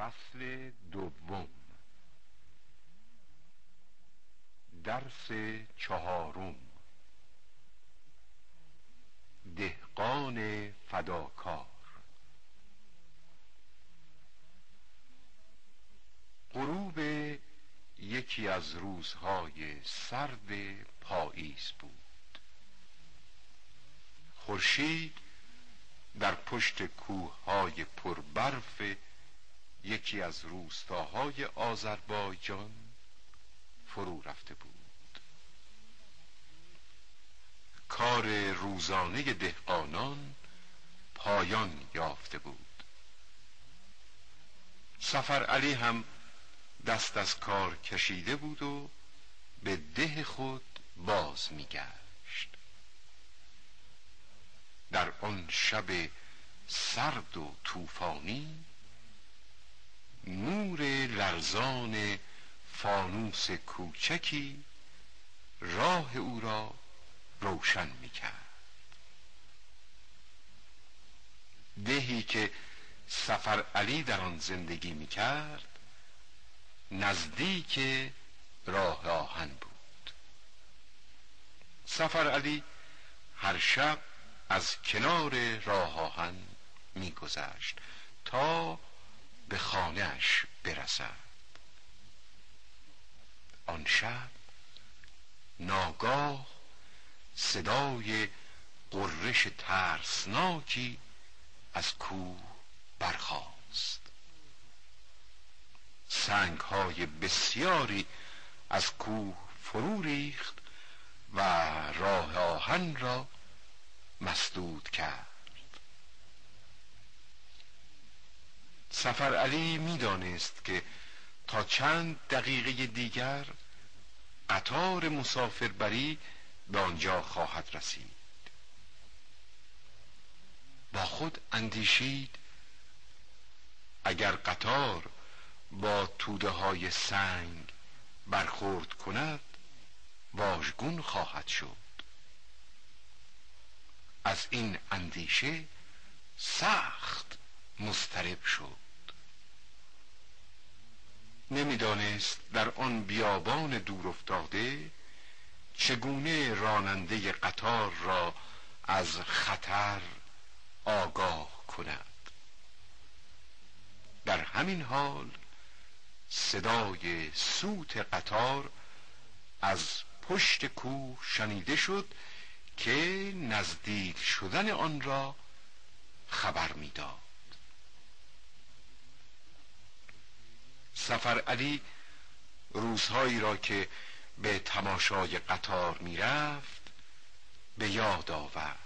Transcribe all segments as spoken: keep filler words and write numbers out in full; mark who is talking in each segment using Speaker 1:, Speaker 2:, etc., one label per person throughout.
Speaker 1: فصل دوم. درس چهارم. دهقان فداکار. غروب یکی از روزهای سرد پاییز بود. خورشید در پشت کوههای پربرف یکی از روستاهای آذربایجان فرو رفته بود. کار روزانه دهقانان پایان یافته بود. سفرعلی هم دست از کار کشیده بود و به ده خود باز میگشت. در آن شب سرد و طوفانی نور لرزان فانوس کوچکی راه او را روشن می‌کرد. دهی که سفرعلی در آن زندگی می‌کرد نزدیک راه آهن بود. سفرعلی هر شب از کنار راه آهن می‌گذشت تا به خانه‌اش برسد. آن شب ناگاه صدای غرش ترسناکی از کوه برخاست. سنگ‌های بسیاری از کوه فرو ریخت و راه آهن را مسدود کرد. سفرعلی می‌دانست که تا چند دقیقه دیگر قطار مسافربری به آنجا خواهد رسید. با خود اندیشید اگر قطار با توده های سنگ برخورد کند واژگون خواهد شد. از این اندیشه سخت مضطرب شد. نمیدانست در آن بیابان دور افتاده چگونه راننده قطار را از خطر آگاه کند. در همین حال صدای سوت قطار از پشت کوه شنیده شد که نزدیک شدن آن را خبر می‌داد. سفرعلی روزهایی را که به تماشای قطار می رفت به یاد آورد.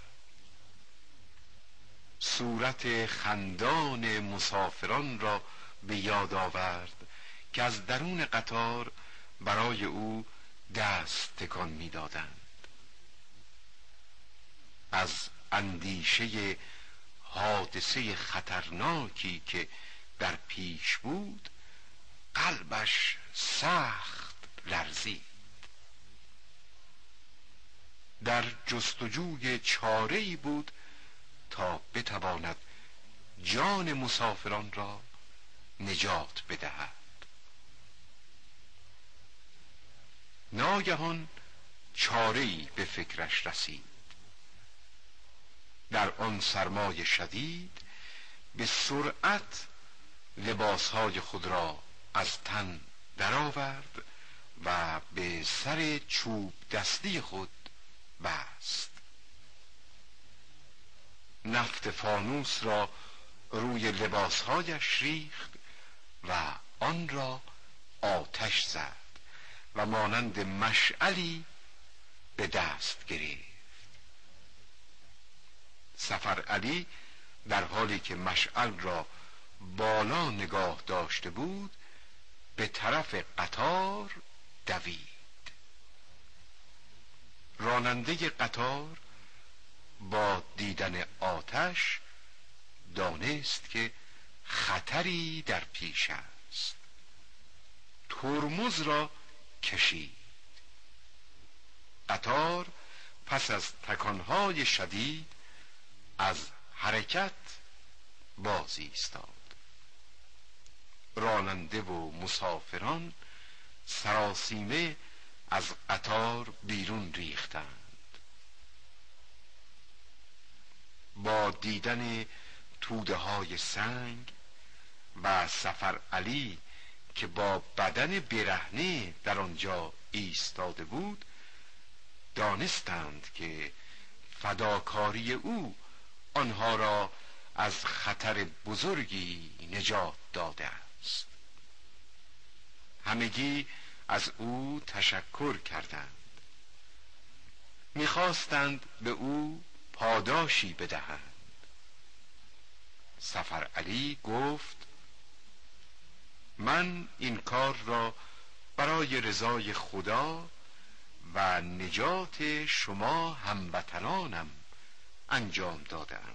Speaker 1: صورت خندان مسافران را به یاد آورد که از درون قطار برای او دست تکان می دادند. از اندیشه حادثه خطرناکی که در پیش بود قلبش سخت لرزید. در جستجوی چاره‌ای بود تا بتواند جان مسافران را نجات بدهد. ناگهان چاره‌ای به فکرش رسید. در آن سرمای شدید به سرعت لباسهای خود را از تن درآورد و به سر چوب دستی خود بست. نفت فانوس را روی لباسهایش ریخت و آن را آتش زد و مانند مشعلی به دست گرفت. سفرعلی در حالی که مشعل را بالا نگاه داشته بود به طرف قطار دوید. راننده قطار با دیدن آتش دانست که خطری در پیش است. ترمز را کشید. قطار پس از تکانهای شدید از حرکت باز ایستاد. راننده و مسافران سراسیمه از قطار بیرون ریختند. با دیدن توده های سنگ و سفر علی که با بدن برهنه در آنجا ایستاده بود، دانستند که فداکاری او آنها را از خطر بزرگی نجات داده است. همگی از او تشکر کردند. می‌خواستند به او پاداشی بدهند. سفر علی گفت: من این کار را برای رضای خدا و نجات شما هموطنانم انجام دادم.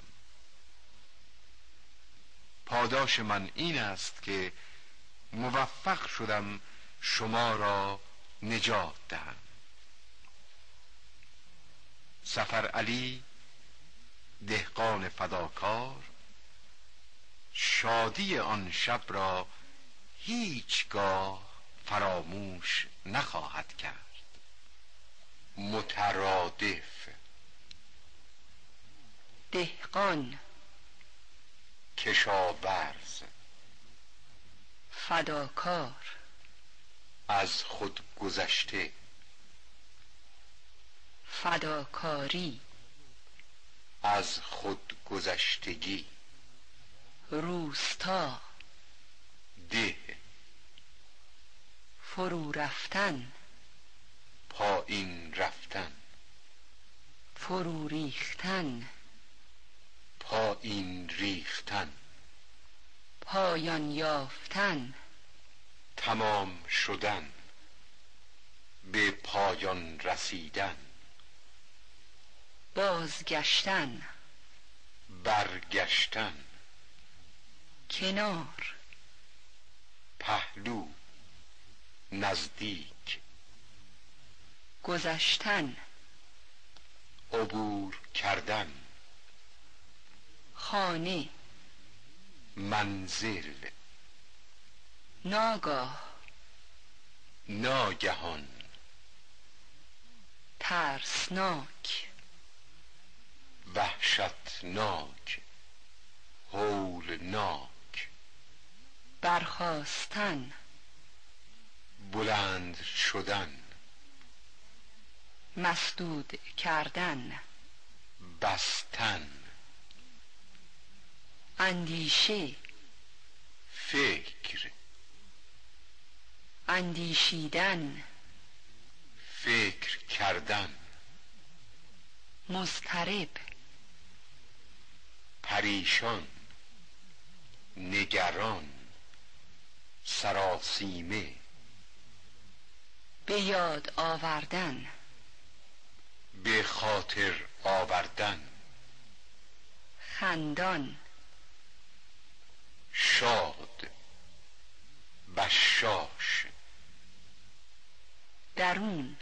Speaker 1: پاداش من این است که موفق شدم شما را نجات دهم. سفر علی دهقان فداکار شادی آن شب را هیچگاه فراموش نخواهد کرد. مترادف:
Speaker 2: دهقان،
Speaker 1: کشاورز،
Speaker 2: فداکار،
Speaker 1: از خود گذشته،
Speaker 2: فداکاری،
Speaker 1: از خود گذشتگی،
Speaker 2: روستا،
Speaker 1: ده،
Speaker 2: فرو رفتن،
Speaker 1: پایین رفتن،
Speaker 2: فرو ریختن،
Speaker 1: پایین ریختن،
Speaker 2: پایان یافتن،
Speaker 1: تمام شدن، به پایان رسیدن،
Speaker 2: بازگشتن،
Speaker 1: برگشتن،
Speaker 2: کنار،
Speaker 1: پهلو، نزدیک،
Speaker 2: گذشتن،
Speaker 1: عبور کردن،
Speaker 2: خانه،
Speaker 1: منزل،
Speaker 2: ناگاه،
Speaker 1: ناگهان،
Speaker 2: ترسناک،
Speaker 1: وحشتناک، هولناک،
Speaker 2: برخاستن،
Speaker 1: بلند شدن،
Speaker 2: مسدود کردن،
Speaker 1: بستن،
Speaker 2: اندیشه،
Speaker 1: فکر،
Speaker 2: اندیشیدن،
Speaker 1: فکر کردن،
Speaker 2: مضطرب،
Speaker 1: پریشان، نگران، سراسیمه،
Speaker 2: به یاد آوردن،
Speaker 1: به خاطر آوردن،
Speaker 2: خندان،
Speaker 1: شاد، بشاش،
Speaker 2: درون،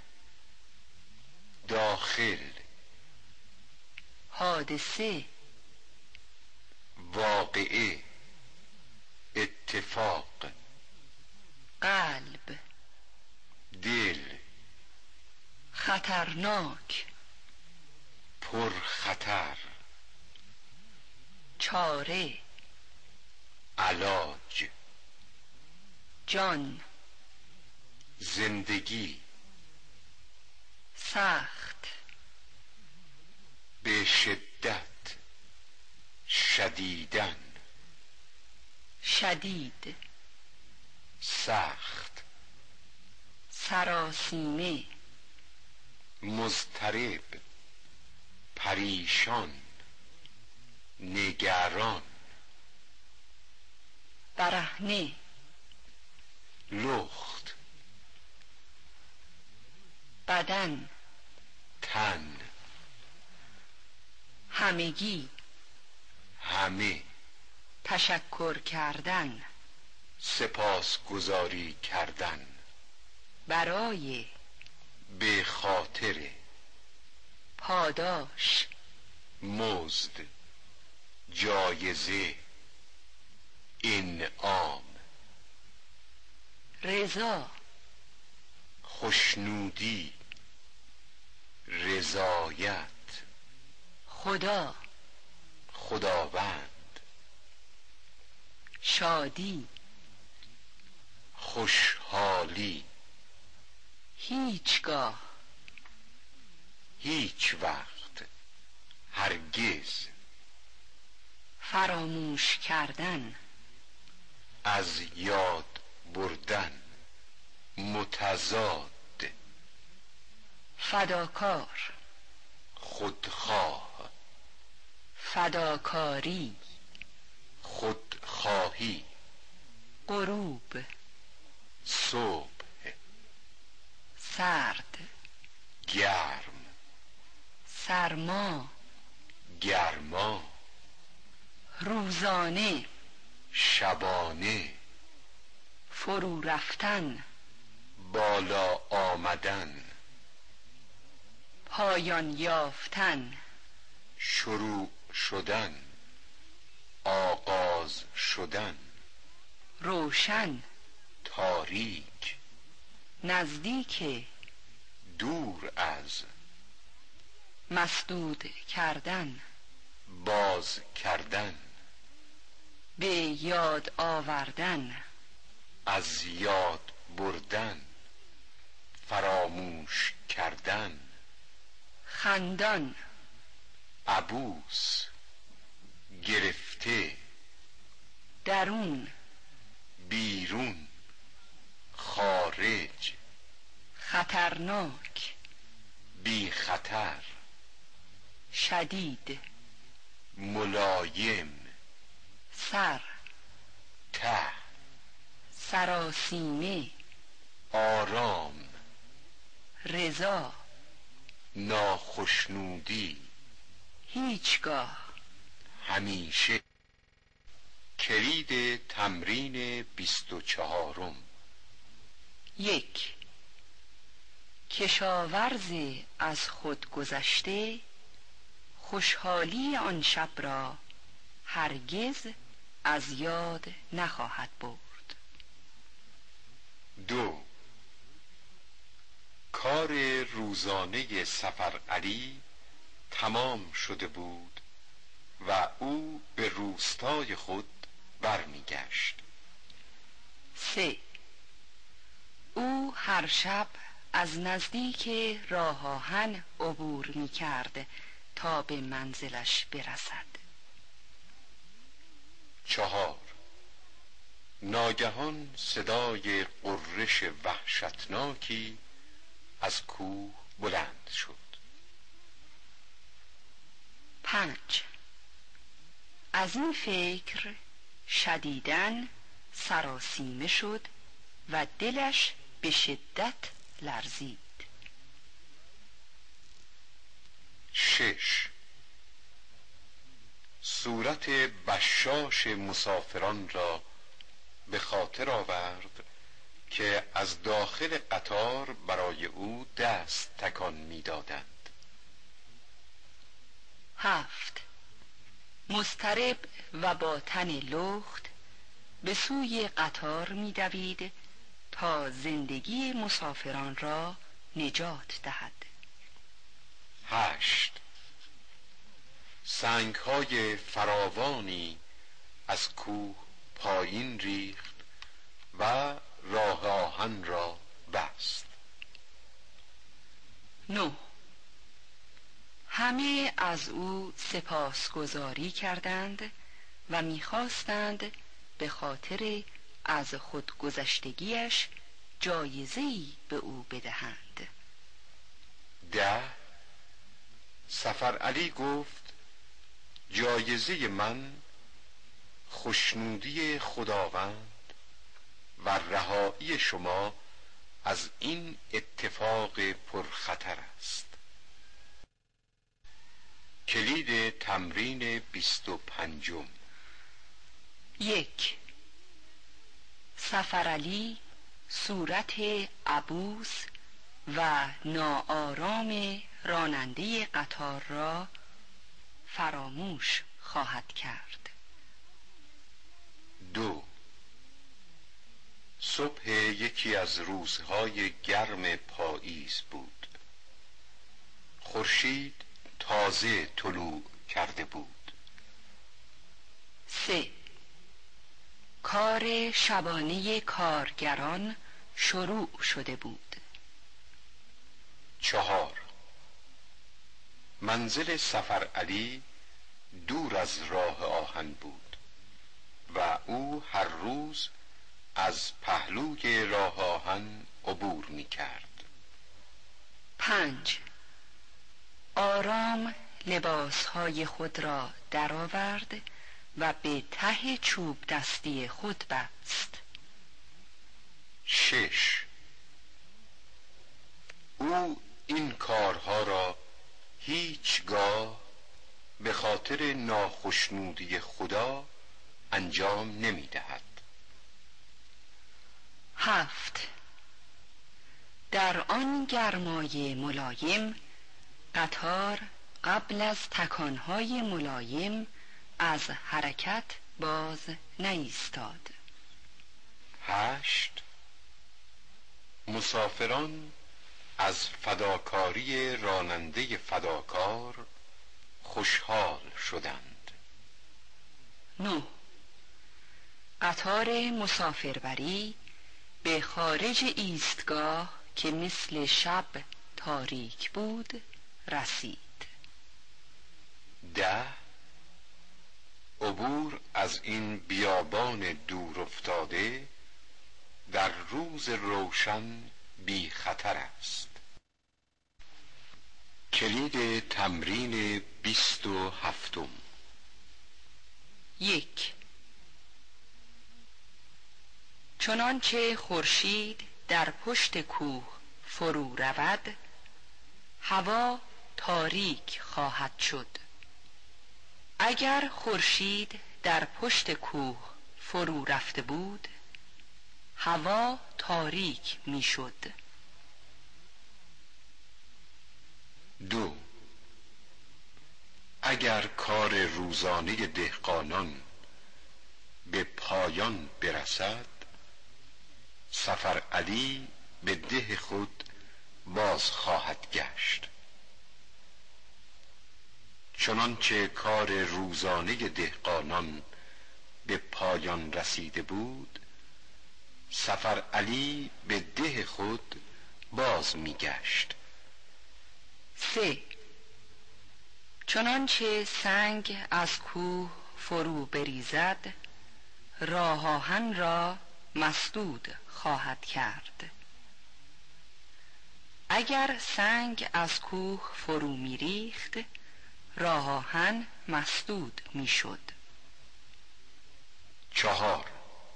Speaker 1: داخل،
Speaker 2: حادثه،
Speaker 1: واقعه، اتفاق،
Speaker 2: قلب،
Speaker 1: دل،
Speaker 2: خطرناک،
Speaker 1: پرخطر،
Speaker 2: چاره،
Speaker 1: علاج،
Speaker 2: جان،
Speaker 1: زندگی،
Speaker 2: سخت،
Speaker 1: به شدت، شدیدن،
Speaker 2: شدید،
Speaker 1: سخت،
Speaker 2: سراسیمه،
Speaker 1: مضطرب، پریشان، نگران،
Speaker 2: برهنه،
Speaker 1: لخت،
Speaker 2: بدن،
Speaker 1: تن،
Speaker 2: همگی،
Speaker 1: همه،
Speaker 2: تشکر کردن،
Speaker 1: سپاسگزاری کردن،
Speaker 2: برای،
Speaker 1: به خاطر،
Speaker 2: پاداش،
Speaker 1: مزد، جایزه، انعام،
Speaker 2: رضا،
Speaker 1: خوشنودی، رضایت،
Speaker 2: خدا،
Speaker 1: خداوند،
Speaker 2: شادی،
Speaker 1: خوشحالی،
Speaker 2: هیچگاه،
Speaker 1: هیچ وقت، هرگز،
Speaker 2: فراموش کردن،
Speaker 1: از یاد بردن، متضاد،
Speaker 2: فداکار،
Speaker 1: خودخواه،
Speaker 2: فداکاری،
Speaker 1: خودخواهی،
Speaker 2: غروب،
Speaker 1: صبح،
Speaker 2: سرد،
Speaker 1: گرم،
Speaker 2: سرما،
Speaker 1: گرما،
Speaker 2: روزانه،
Speaker 1: شبانه،
Speaker 2: فرو رفتن،
Speaker 1: بالا آمدن،
Speaker 2: پایان یافتن،
Speaker 1: شروع شدن، آغاز شدن،
Speaker 2: روشن،
Speaker 1: تاریک،
Speaker 2: نزدیک،
Speaker 1: دور از،
Speaker 2: مسدود کردن،
Speaker 1: باز کردن،
Speaker 2: به یاد آوردن،
Speaker 1: از یاد بردن، فراموش کردن،
Speaker 2: خندان،
Speaker 1: عبوس، گرفته،
Speaker 2: درون،
Speaker 1: بیرون، خارج،
Speaker 2: خطرناک،
Speaker 1: بی خطر،
Speaker 2: شدید،
Speaker 1: ملایم،
Speaker 2: سر،
Speaker 1: ته،
Speaker 2: سراسیمه،
Speaker 1: آرام،
Speaker 2: رضا،
Speaker 1: ناخشنودی،
Speaker 2: هیچگاه.
Speaker 1: همیشه. کلید تمرین بیست و چهارم.
Speaker 2: یک، کشاورز از خود گذشته خوشحالی آن شب را هرگز از یاد نخواهد برد.
Speaker 1: دو، کار روزانه سفرعلی تمام شده بود و او به روستای خود برمیگشت.
Speaker 2: سه، او هر شب از نزدیک راه آهن عبور می کرد تا به منزلش برسد.
Speaker 1: چهار، ناگهان صدای غرش وحشتناکی از کوه بلند شد.
Speaker 2: پنج، از این فکر شدیداً سراسیمه شد و دلش به شدت لرزید.
Speaker 1: شش، صورت بشاش مسافران را به خاطر آورد که از داخل قطار برای او دست تکان می‌دادند.
Speaker 2: هفت، مضطرب و با تن لخت به سوی قطار می‌دوید تا زندگی مسافران را نجات دهد.
Speaker 1: هشت، سنگ‌های فراوانی از کوه پایین ریخت و راه آهن را بست.
Speaker 2: نه، همه از او سپاسگزاری کردند و می‌خواستند به خاطر از خودگذشتگیش جایزه‌ای به او بدهند.
Speaker 1: ده، سفرعلی گفت جایزه من خوشنودی خداوند و رهایی شما از این اتفاق پرخطر است. کلید تمرین بیست و پنجم.
Speaker 2: یک، سفرعلی صورت عبوس و ناآرام راننده قطار را فراموش خواهد کرد.
Speaker 1: دو، صبح یکی از روزهای گرم پاییز بود. خورشید تازه طلوع کرده بود.
Speaker 2: سه. کار شبانه کارگران شروع شده بود.
Speaker 1: چهار. منزل سفر علی دور از راه آهن بود و او هر روز از پهلوی راه آهن عبور می کرد.
Speaker 2: پنج. آرام لباسهای خود را درآورد و به ته چوب دستی خود بست.
Speaker 1: شش. او این کارها را هیچگاه به خاطر ناخشنودی خدا انجام نمی دهد.
Speaker 2: هفت. در آن گرمای ملایم قطار قبل از تکانهای ملایم از حرکت باز نایستاد.
Speaker 1: هشت. مسافران از فداکاری راننده فداکار خوشحال شدند.
Speaker 2: نه. قطار مسافربری به خارج ایستگاه که مثل شب تاریک بود رسید.
Speaker 1: ده. عبور از این بیابان دور افتاده در روز روشن بی خطر است. کلید تمرین بیست و هفتم.
Speaker 2: یک. چنانچه خورشید در پشت کوه فرو رود هوا تاریک خواهد شد. اگر خورشید در پشت کوه فرو رفته بود هوا تاریک می شد.
Speaker 1: دو. اگر کار روزانه دهقانان به پایان برسد سفر علی به ده خود باز خواهد گشت. چنانچه کار روزانه دهقانان به پایان رسیده بود سفر علی به ده خود باز می گشت.
Speaker 2: سه. چنانچه سنگ از کوه فرو بریزد راه آهن را مسدود خواهد کرد. اگر سنگ از کوه فرو می ریخت راه آهن مسدود می شد.
Speaker 1: چهار.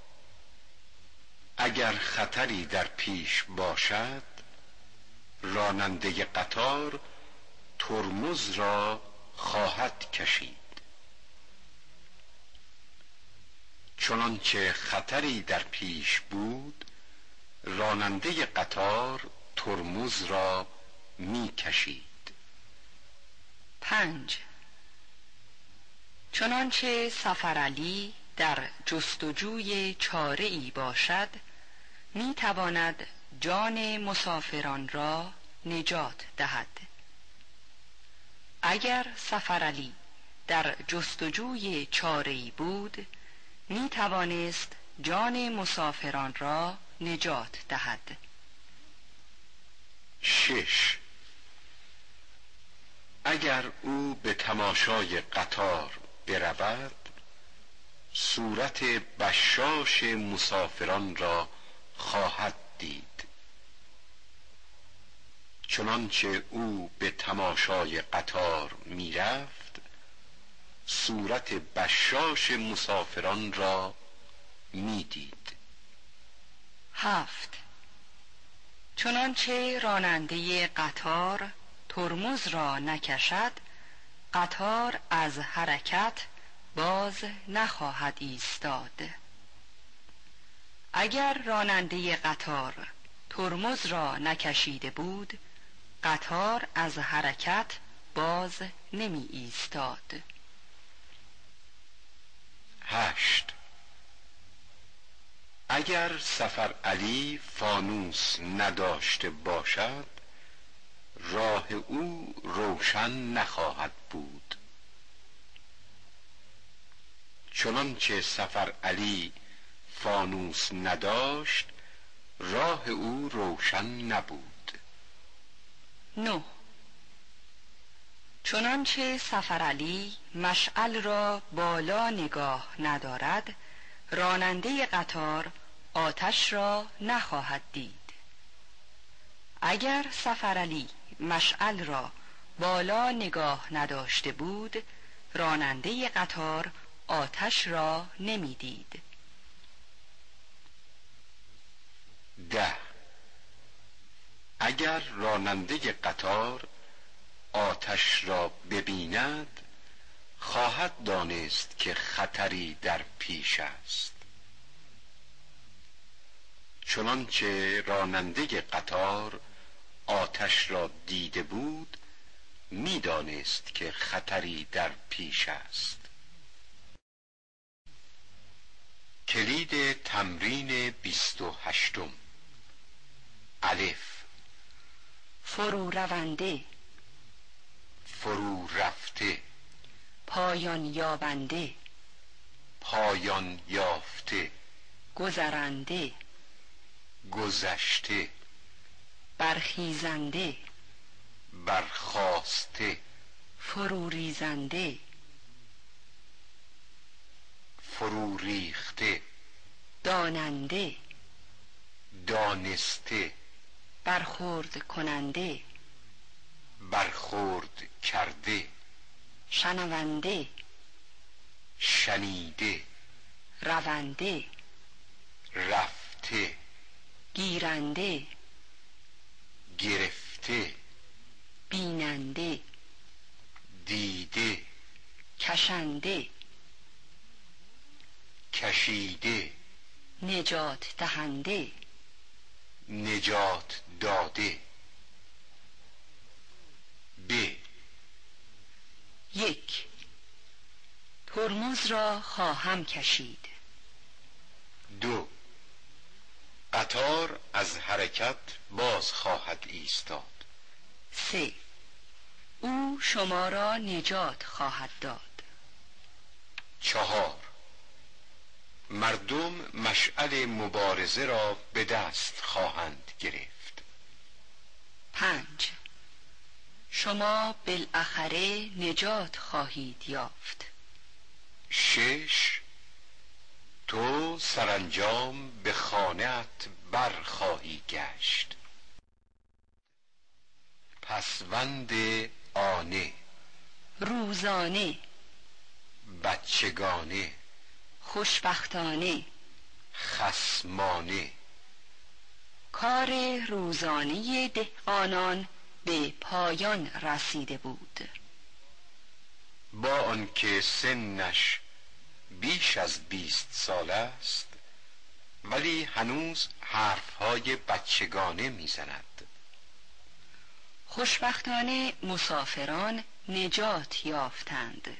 Speaker 1: اگر خطری در پیش باشد راننده قطار ترمز را خواهد کشید. چنانچه خطری در پیش بود راننده قطار ترمز را می کشید.
Speaker 2: پنج. چنانچه سفر علی در جستجوی چاره ای باشد می تواند جان مسافران را نجات دهد. اگر سفر علی در جستجوی چاره ای بود می توانست جان مسافران را نجات دهد.
Speaker 1: شش. اگر او به تماشای قطار برود صورت بشاش مسافران را خواهد دید. چنانچه او به تماشای قطار می رفت صورت بشاش مسافران را می دید.
Speaker 2: هفت. چنانچه راننده قطار ترمز را نکشد قطار از حرکت باز نخواهد ایستاد. اگر راننده قطار ترمز را نکشیده بود قطار از حرکت باز نمی ایستاد.
Speaker 1: هشت. اگر سفر علی فانوس نداشته باشد راه او روشن نخواهد بود. چنانچه سفر علی فانوس نداشت راه او روشن نبود.
Speaker 2: نه. چنانچه سفر علی مشعل را بالا نگاه ندارد راننده قطار آتش را نخواهد دید. اگر سفر علی مشعل را بالا نگاه نداشته بود راننده قطار آتش را نمیدید.
Speaker 1: ده. اگر راننده قطار آتش را ببیند خواهد دانست که خطری در پیش است. چنانچه راننده قطار آتش را دیده بود میدانست که خطری در پیش است. کلید تمرین بیست و هشتم. الف.
Speaker 2: فرو رونده،
Speaker 1: فرو رفته،
Speaker 2: پایان یابنده،
Speaker 1: پایان یافته،
Speaker 2: گذرنده،
Speaker 1: گذشته،
Speaker 2: برخیزنده،
Speaker 1: برخاسته،
Speaker 2: فرو ریزنده،
Speaker 1: فرو ریخته،
Speaker 2: داننده،
Speaker 1: دانسته،
Speaker 2: برخورد کننده،
Speaker 1: برخورد کرده،
Speaker 2: شنونده،
Speaker 1: شنیده،
Speaker 2: رونده،
Speaker 1: رفته،
Speaker 2: گیرنده،
Speaker 1: گرفته،
Speaker 2: بیننده،
Speaker 1: دیده،
Speaker 2: کشنده،
Speaker 1: کشیده،
Speaker 2: نجات دهنده،
Speaker 1: نجات داده. ب.
Speaker 2: یک. ترمز را خواهم کشید.
Speaker 1: دو. قطار از حرکت باز خواهد ایستاد.
Speaker 2: سه. او شما را نجات خواهد داد.
Speaker 1: چهار. مردم مشعل مبارزه را به دست خواهند گرفت.
Speaker 2: پنج. شما بالاخره نجات خواهید یافت.
Speaker 1: شش. تو سرانجام به خانه‌ات بر خواهی گشت. پسوند آنه،
Speaker 2: روزانه،
Speaker 1: بچگانه،
Speaker 2: خوشبختانه،
Speaker 1: خصمانه.
Speaker 2: کار روزانه دهقانان به پایان رسیده بود.
Speaker 1: با آنکه سنش بیش از بیست سال است ولی هنوز حرفهای بچگانه میزند.
Speaker 2: خوشبختانه مسافران نجات یافتند.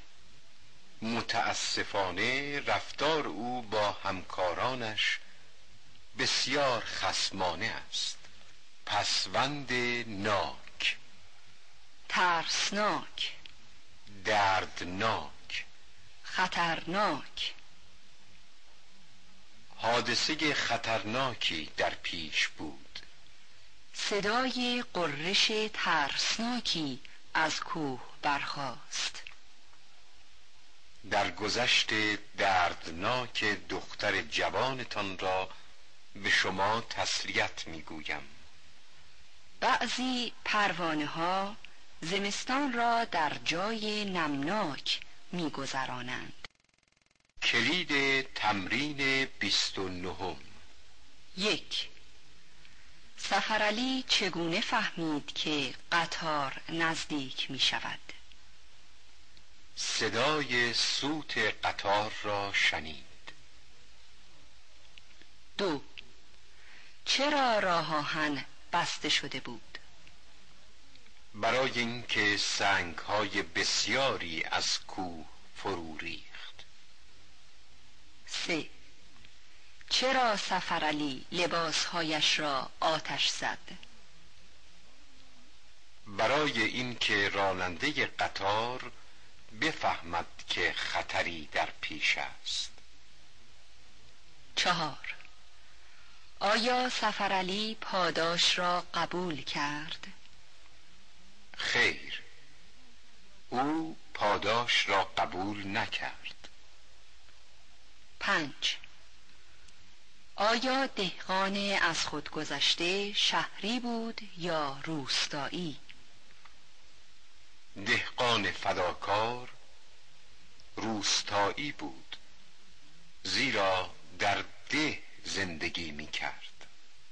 Speaker 1: متاسفانه رفتار او با همکارانش بسیار خصمانه است. پسوند ناک،
Speaker 2: ترسناک،
Speaker 1: دردناک،
Speaker 2: خطرناک.
Speaker 1: حادثه خطرناکی در پیش بود.
Speaker 2: صدای غرش ترسناکی از کوه برخاست.
Speaker 1: در گذشت دردناک دختر جوانتان را به شما تسلیت میگویم.
Speaker 2: بعضی پروانه ها زمستان را در جای نمناک میگذرانند.
Speaker 1: کلید تمرین بیست و نهم.
Speaker 2: یک. سفر علی چگونه فهمید که قطار نزدیک می شود؟
Speaker 1: صدای سوت قطار را شنید.
Speaker 2: دو. چرا راه آهن بسته شده بود؟
Speaker 1: برای اینکه سنگ‌های بسیاری از کوه فرو ریخت.
Speaker 2: سه. چرا سفرعلی لباسهایش را آتش زد؟
Speaker 1: برای اینکه راننده قطار بفهمد که خطری در پیش است.
Speaker 2: چهار. آیا سفرعلی پاداش را قبول کرد؟
Speaker 1: خیر، او پاداش را قبول نکرد.
Speaker 2: پنج. آیا دهقان از خود گذشته شهری بود یا روستایی؟
Speaker 1: دهقان فداکار روستایی بود، زیرا در ده زندگی می کرد.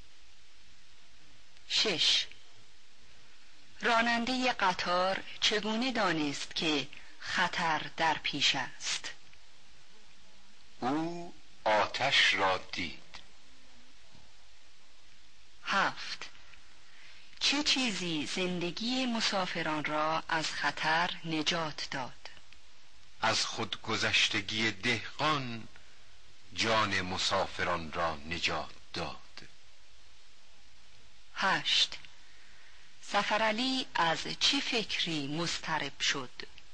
Speaker 2: شش. راننده قطار چگونه دانست که خطر در پیش است؟
Speaker 1: او آتش را دید.
Speaker 2: هفت. چه چیزی زندگی مسافران را از خطر نجات داد؟
Speaker 1: از خودگذشتگی دهقان جان مسافران را نجات داد.
Speaker 2: هشت. سفرعلی از چه فکری مضطرب شد؟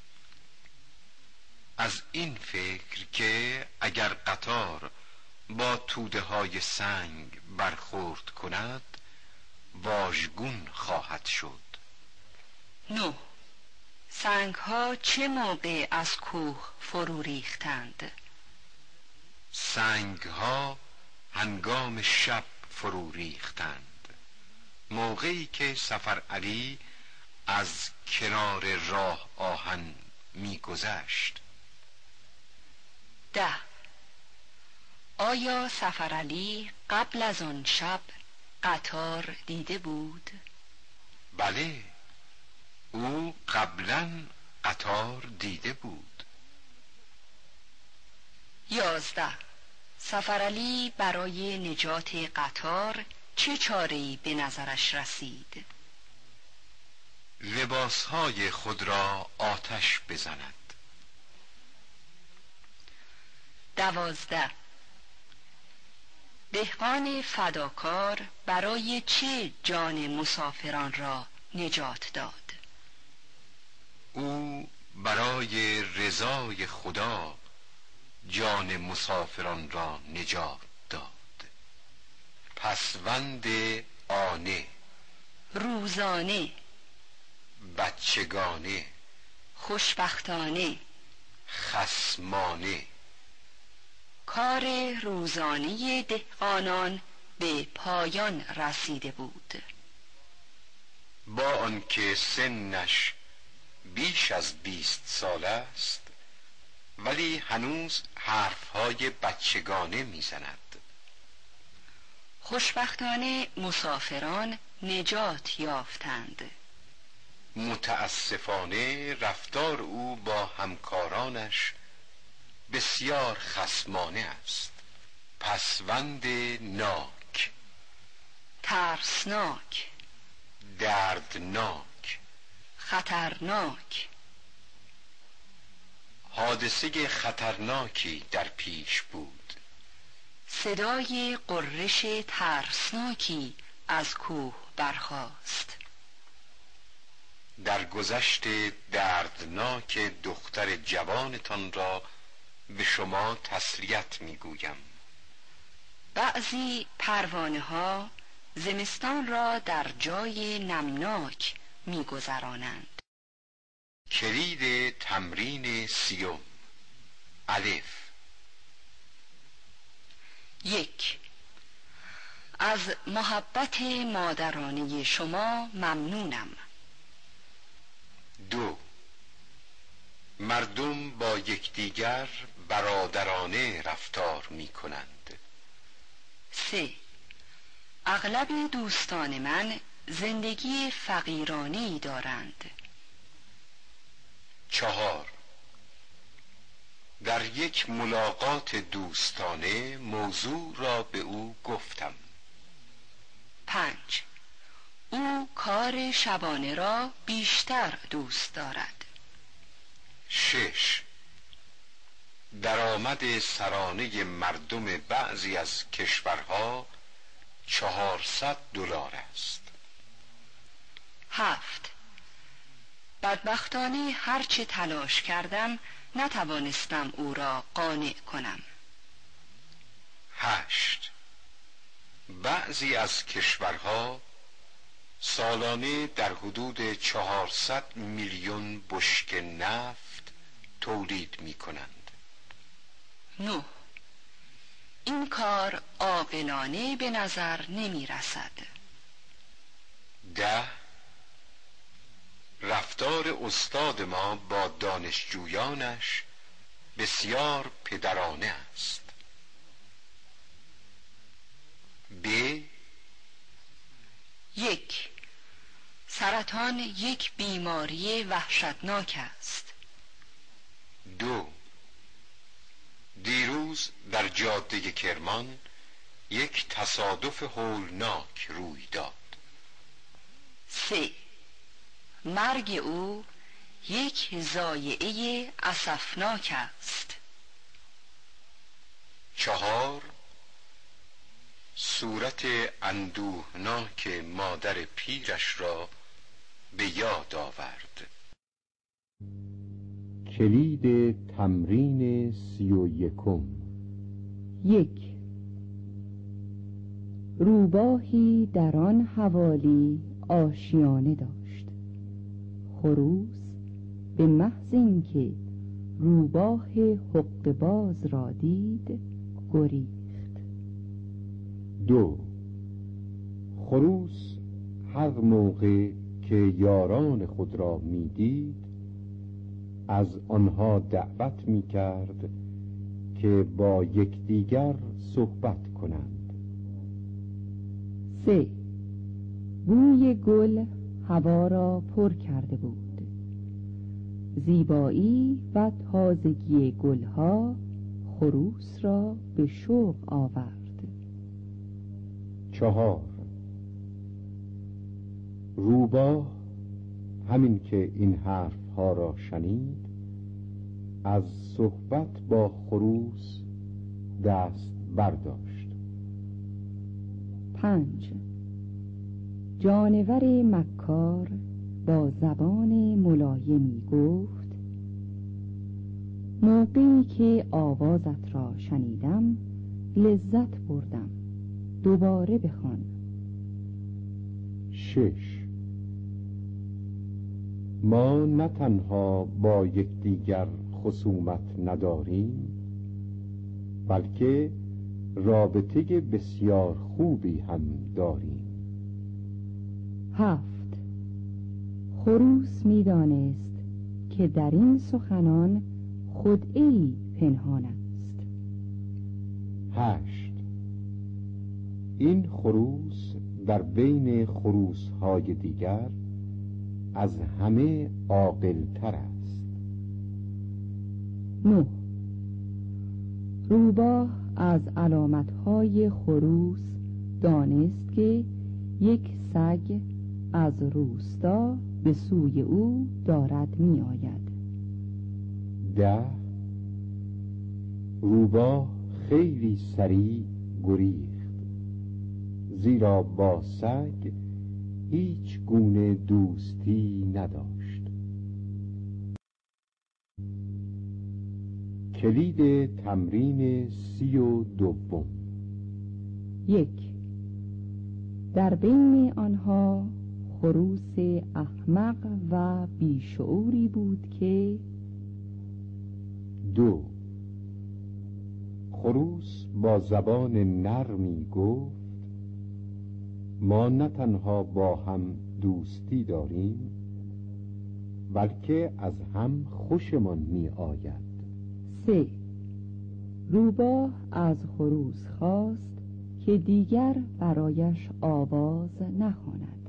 Speaker 1: از این فکر که اگر قطار با توده های سنگ برخورد کند واژگون خواهد شد.
Speaker 2: نه. سنگ ها چه موقع از کوه فرو ریختند؟
Speaker 1: سنگ ها هنگام شب فرو ریختند، موقعی که سفرعلی از کنار راه آهن می‌گذشت.
Speaker 2: ده. آیا سفرعلی قبل از آن شب قطار دیده بود؟
Speaker 1: بله، او قبلا قطار دیده بود.
Speaker 2: یازده. سفرعلی برای نجات قطار چه چاره‌ای به نظرش رسید؟
Speaker 1: لباسهای خود را آتش بزند.
Speaker 2: دوازده. دهقان فداکار برای چه جان مسافران را نجات داد؟
Speaker 1: او برای رضای خدا جان مسافران را نجات داد. پسوند آنه،
Speaker 2: روزانه،
Speaker 1: بچگانه،
Speaker 2: خوشبختانه.
Speaker 1: خصمانه.
Speaker 2: کار روزانه دهقانان به پایان رسیده بود.
Speaker 1: با آنکه سنش بیش از بیست سال است ولی هنوز حرفهای بچگانه میزند.
Speaker 2: خوشبختانه مسافران نجات یافتند.
Speaker 1: متاسفانه رفتار او با همکارانش بسیار خصمانه است. پسوند ناک،
Speaker 2: ترسناک،
Speaker 1: دردناک،
Speaker 2: خطرناک.
Speaker 1: حادثه خطرناکی در پیش بود.
Speaker 2: صدای غرش ترسناکی از کوه برخاست.
Speaker 1: در گذشت دردناک دختر جوانتان را به شما تسلیت میگویم.
Speaker 2: بعضی پروانه ها زمستان را در جای نمناک میگذرانند.
Speaker 1: کلید تمرین سیوم. الف.
Speaker 2: یک. از محبت مادرانه شما ممنونم.
Speaker 1: دو. مردم با یکدیگر برادرانه رفتار می کنند.
Speaker 2: سه. اغلب دوستان من زندگی فقیرانه‌ای دارند.
Speaker 1: چهار. در یک ملاقات دوستانه موضوع را به او گفتم.
Speaker 2: پنج. او کار شبانه را بیشتر دوست دارد.
Speaker 1: شش. درآمد سرانه مردم بعضی از کشورها چهارصد دلار است.
Speaker 2: هفت. بدبختانه هرچه تلاش کردم نتوانستم او را قانع کنم.
Speaker 1: هشت. بعضی از کشورها سالانه در حدود چهارصد میلیون بشکه نفت تولید می کنند.
Speaker 2: نه. این کار عاقلانه به نظر نمی رسد.
Speaker 1: ده. رفتار استاد ما با دانشجویانش بسیار پدرانه است. ب.
Speaker 2: یک. سرطان یک بیماری وحشتناک است.
Speaker 1: دو. دیروز در جاده کرمان یک تصادف هولناک روی داد.
Speaker 2: سه. مرگ او یک ضایعه اسفناک است.
Speaker 1: چهار. صورت اندوهناک مادر پیرش را به یاد آورد. کلید تمرین سی و یکم.
Speaker 3: یک. روباهی در آن حوالی آشیانه داشت. خروس به محض اینکه روباه حقه‌باز را دید گریخت.
Speaker 1: دو. خروس هر موقع که یاران خود را میدید از آنها دعوت میکرد که با یکدیگر صحبت کنند.
Speaker 3: سه. بوی گل هوا را پر کرده بود. زیبایی و تازگی گلها خروس را به شوق آورد.
Speaker 1: چهار. روباه همین که این حرفها را شنید از صحبت با خروس دست برداشت.
Speaker 3: پنج. جانور مکار با زبان ملایمی گفت: موقعی که آوازت را شنیدم لذت بردم، دوباره بخوان.
Speaker 1: شش. ما نه تنها با یکدیگر خصومت نداریم بلکه رابطه بسیار خوبی هم داریم.
Speaker 3: هفت. خروس می دانست که در این سخنان خدعه‌ای پنهان است.
Speaker 1: هشت. این خروس در بین خروس‌های دیگر از همه عاقل‌تر است.
Speaker 3: نه. روباه از علامتهای خروس دانست که یک سگ از روستا به سوی او دارد می آید.
Speaker 1: ده. روباه خیلی سریع گریخت، زیرا با سگ هیچ گونه دوستی نداشت. کلید تمرین سی و دوم.
Speaker 3: یک. در بین آنها خروس احمق و بیشعوری بود که
Speaker 1: دو. خروس با زبان نرمی گفت: ما نه تنها با هم دوستی داریم بلکه از هم خوشمان می آید.
Speaker 3: سه. روباه از خروس خواست که دیگر برایش آواز نخواند.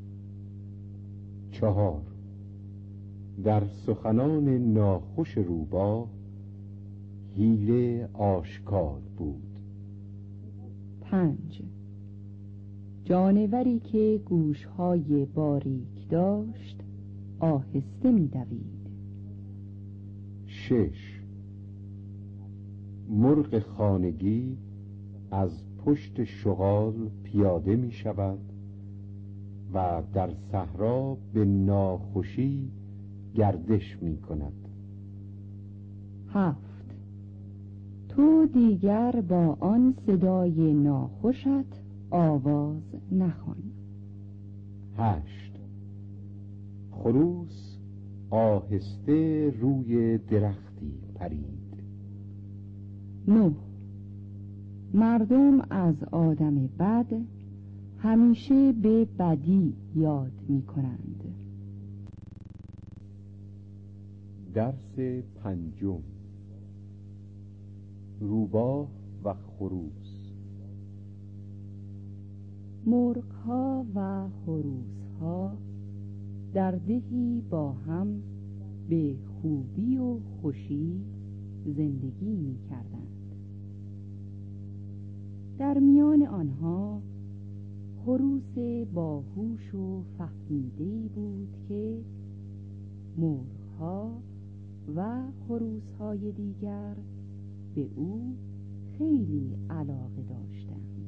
Speaker 1: چهار. در سخنان ناخوش روباه حیله آشکار بود.
Speaker 3: پنج. جانوری که گوشهای باریک داشت آهسته می دوید.
Speaker 1: شش. مرغ خانگی از پشت شغال پیاده می شود و در صحرا به ناخوشی گردش می کند.
Speaker 3: هفت. تو دیگر با آن صدای ناخوشت آواز نخوان.
Speaker 1: هشت. خروس آهسته روی درختی پرید.
Speaker 3: نه. مردم از آدم بد همیشه به بدی یاد می کنند.
Speaker 1: درس پنجم. روباه و خروس.
Speaker 3: مرغ‌ها و خروس‌ها در دهی با هم به خوبی و خوشی زندگی می کردند. در میان آنها خروس باهوش و فهمیده‌ای بود که مرغ‌ها و خروس‌های دیگر به او خیلی علاقه داشتند.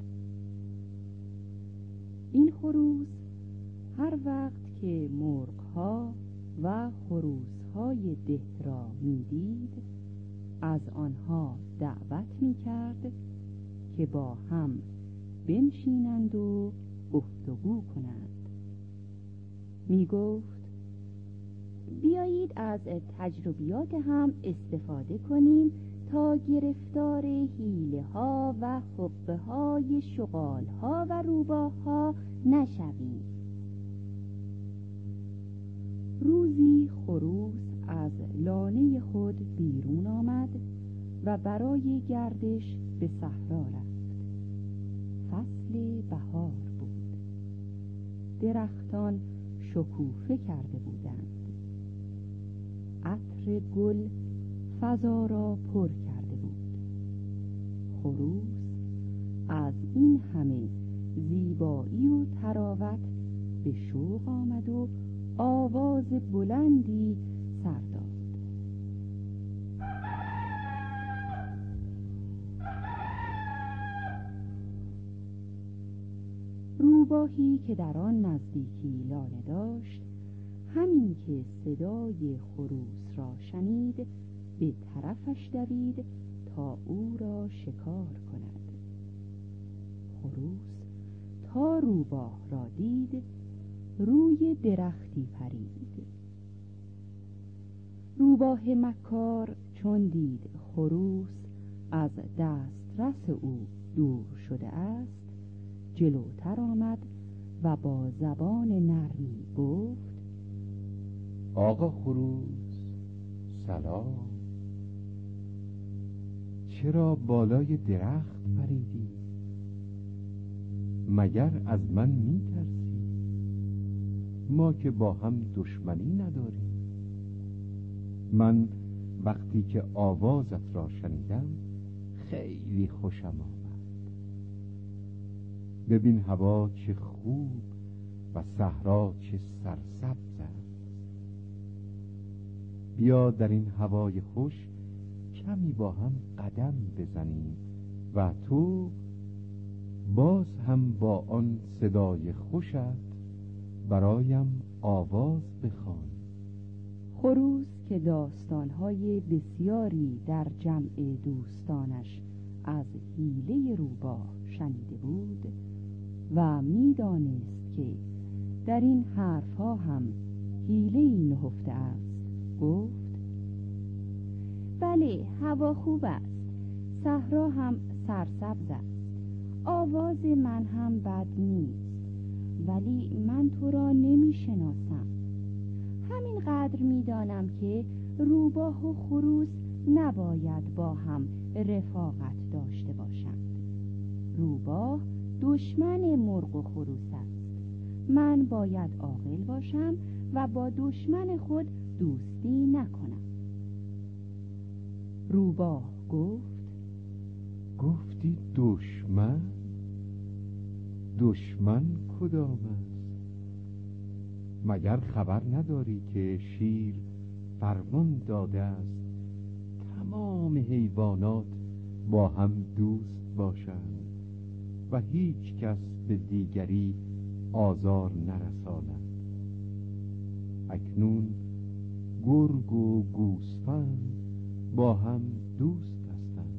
Speaker 3: این خروس هر وقت که مرغ‌ها و خروس‌های ده را می‌دید از آنها دعوت می‌کرد که با هم بنشینند و گفتگو کنند. می‌گفت بیایید از تجربیات هم استفاده کنیم تا گرفتار حیله ها و حقه های شغال ها و روباه ها نشویم. روزی خروس از لانه خود بیرون آمد و برای گردش به صحرا رفت. فصل بهار بود. درختان شکوفه کرده بودند. عطر گل فضا را پر کرده بود. خروس از این همه زیبایی و تراوت به شوق آمد و آواز بلندی سر داد. روباهی که در آن نزدیکی لانه داشت همین که صدای خروس را شنید به طرفش دوید تا او را شکار کند. خروس تا روباه را دید روی درختی پرید. روباه مکار چون دید خروس از دسترس او دور شده است جلوتر آمد و با زبان نرمی گفت
Speaker 1: آقا خروس سلام، چرا بالای درخت پریدی؟ مگر از من می ترسی؟ ما که با هم دشمنی نداریم. من وقتی که آوازت را شنیدم خیلی خوشم آمد. ببین هوا چه خوب و صحرا چه سرسبز است. بیا در این هوای خوش کمی با هم قدم بزنیم و تو باز هم با آن صدای خوشت برایم آواز بخوان.
Speaker 3: خروس که داستانهای بسیاری در جمع دوستانش از حیله روباه شنیده بود و می‌دانست که در این حرفها هم حیله‌ای نهفته است گفت بله هوا خوب است، صحرا هم سرسبز است، آواز من هم بد نیست، ولی من تو را نمی شناسم. همینقدر می دانم که روباه و خروس نباید با هم رفاقت داشته باشند. روباه دشمن مرغ و خروس است. من باید عاقل باشم و با دشمن خود دوستی نکنم. روباه گفت
Speaker 1: گفتی دشمن؟ دشمن کدام است؟ مگر خبر نداری که شیر فرمان داده است تمام حیوانات
Speaker 4: با هم دوست باشند و هیچ کس به دیگری آزار نرساند. اکنون گرگ و گوسفند با هم دوست هستند.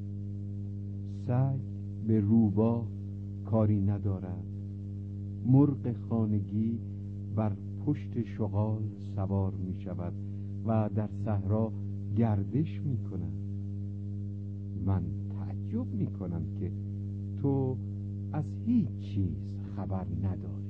Speaker 4: سگ به روباه کاری ندارد. مرغ خانگی بر پشت شغال سوار می شود و در صحرا گردش می کند. من تعجب می کنم که تو از هیچ چیز خبر نداری.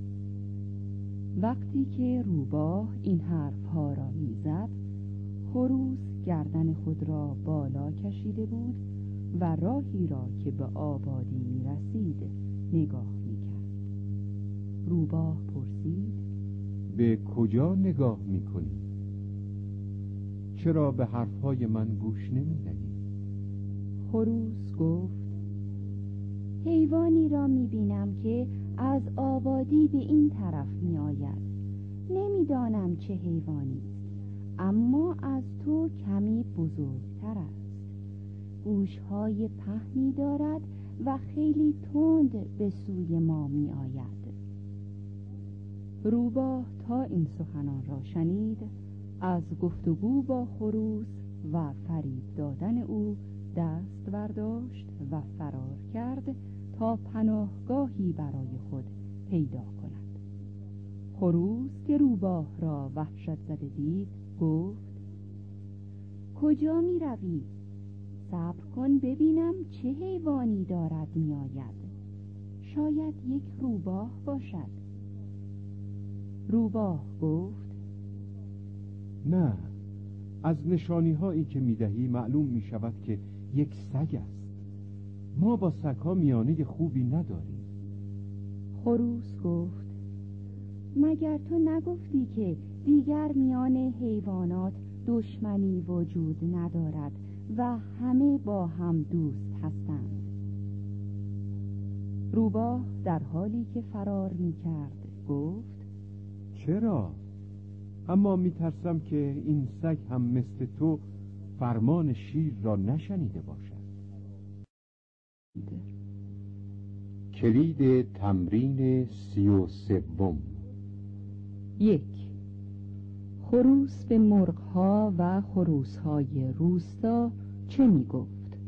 Speaker 3: وقتی که روباه این حرفها را میزد، خروس گردن خود را بالا کشیده بود و راهی را که به آبادی می رسید نگاه می کرد. روباه پرسید:
Speaker 4: به کجا نگاه می کنی؟ چرا به حرفهای من گوش نمی دهی؟
Speaker 3: خروس گفت: حیوانی را می بینم که از آبادی به این طرف می آید. نمیدانم چه حیوانی است، اما از تو کمی بزرگتر است. گوشهای پهنی دارد و خیلی تند به سوی ما می آید. روباه تا این سخنان را شنید، از گفتگو با خروس و فریب دادن او دست برداشت و فرار کرد تا پناهگاهی برای خود پیدا کند. خروس که روباه را وحشت زده دید گفت: کجا می روی؟ صبر کن ببینم چه حیوانی دارد می آید. شاید یک روباه باشد. روباه گفت:
Speaker 4: نه، از نشانی هایی که می دهی معلوم می شود که یک سگ است. ما با سگها میانه خوبی نداریم.
Speaker 3: خروس گفت: مگر تو نگفتی که دیگر میان حیوانات دشمنی وجود ندارد و همه با هم دوست هستند؟ روباه در حالی که فرار می کرد گفت:
Speaker 4: چرا؟ اما می ترسم که این سگ هم مثل تو فرمان شیر را نشنیده باشد.
Speaker 1: کلید تمرین سی و سوم.
Speaker 3: یک. خروس به مرغها و خروسهای روستا چه می گفت؟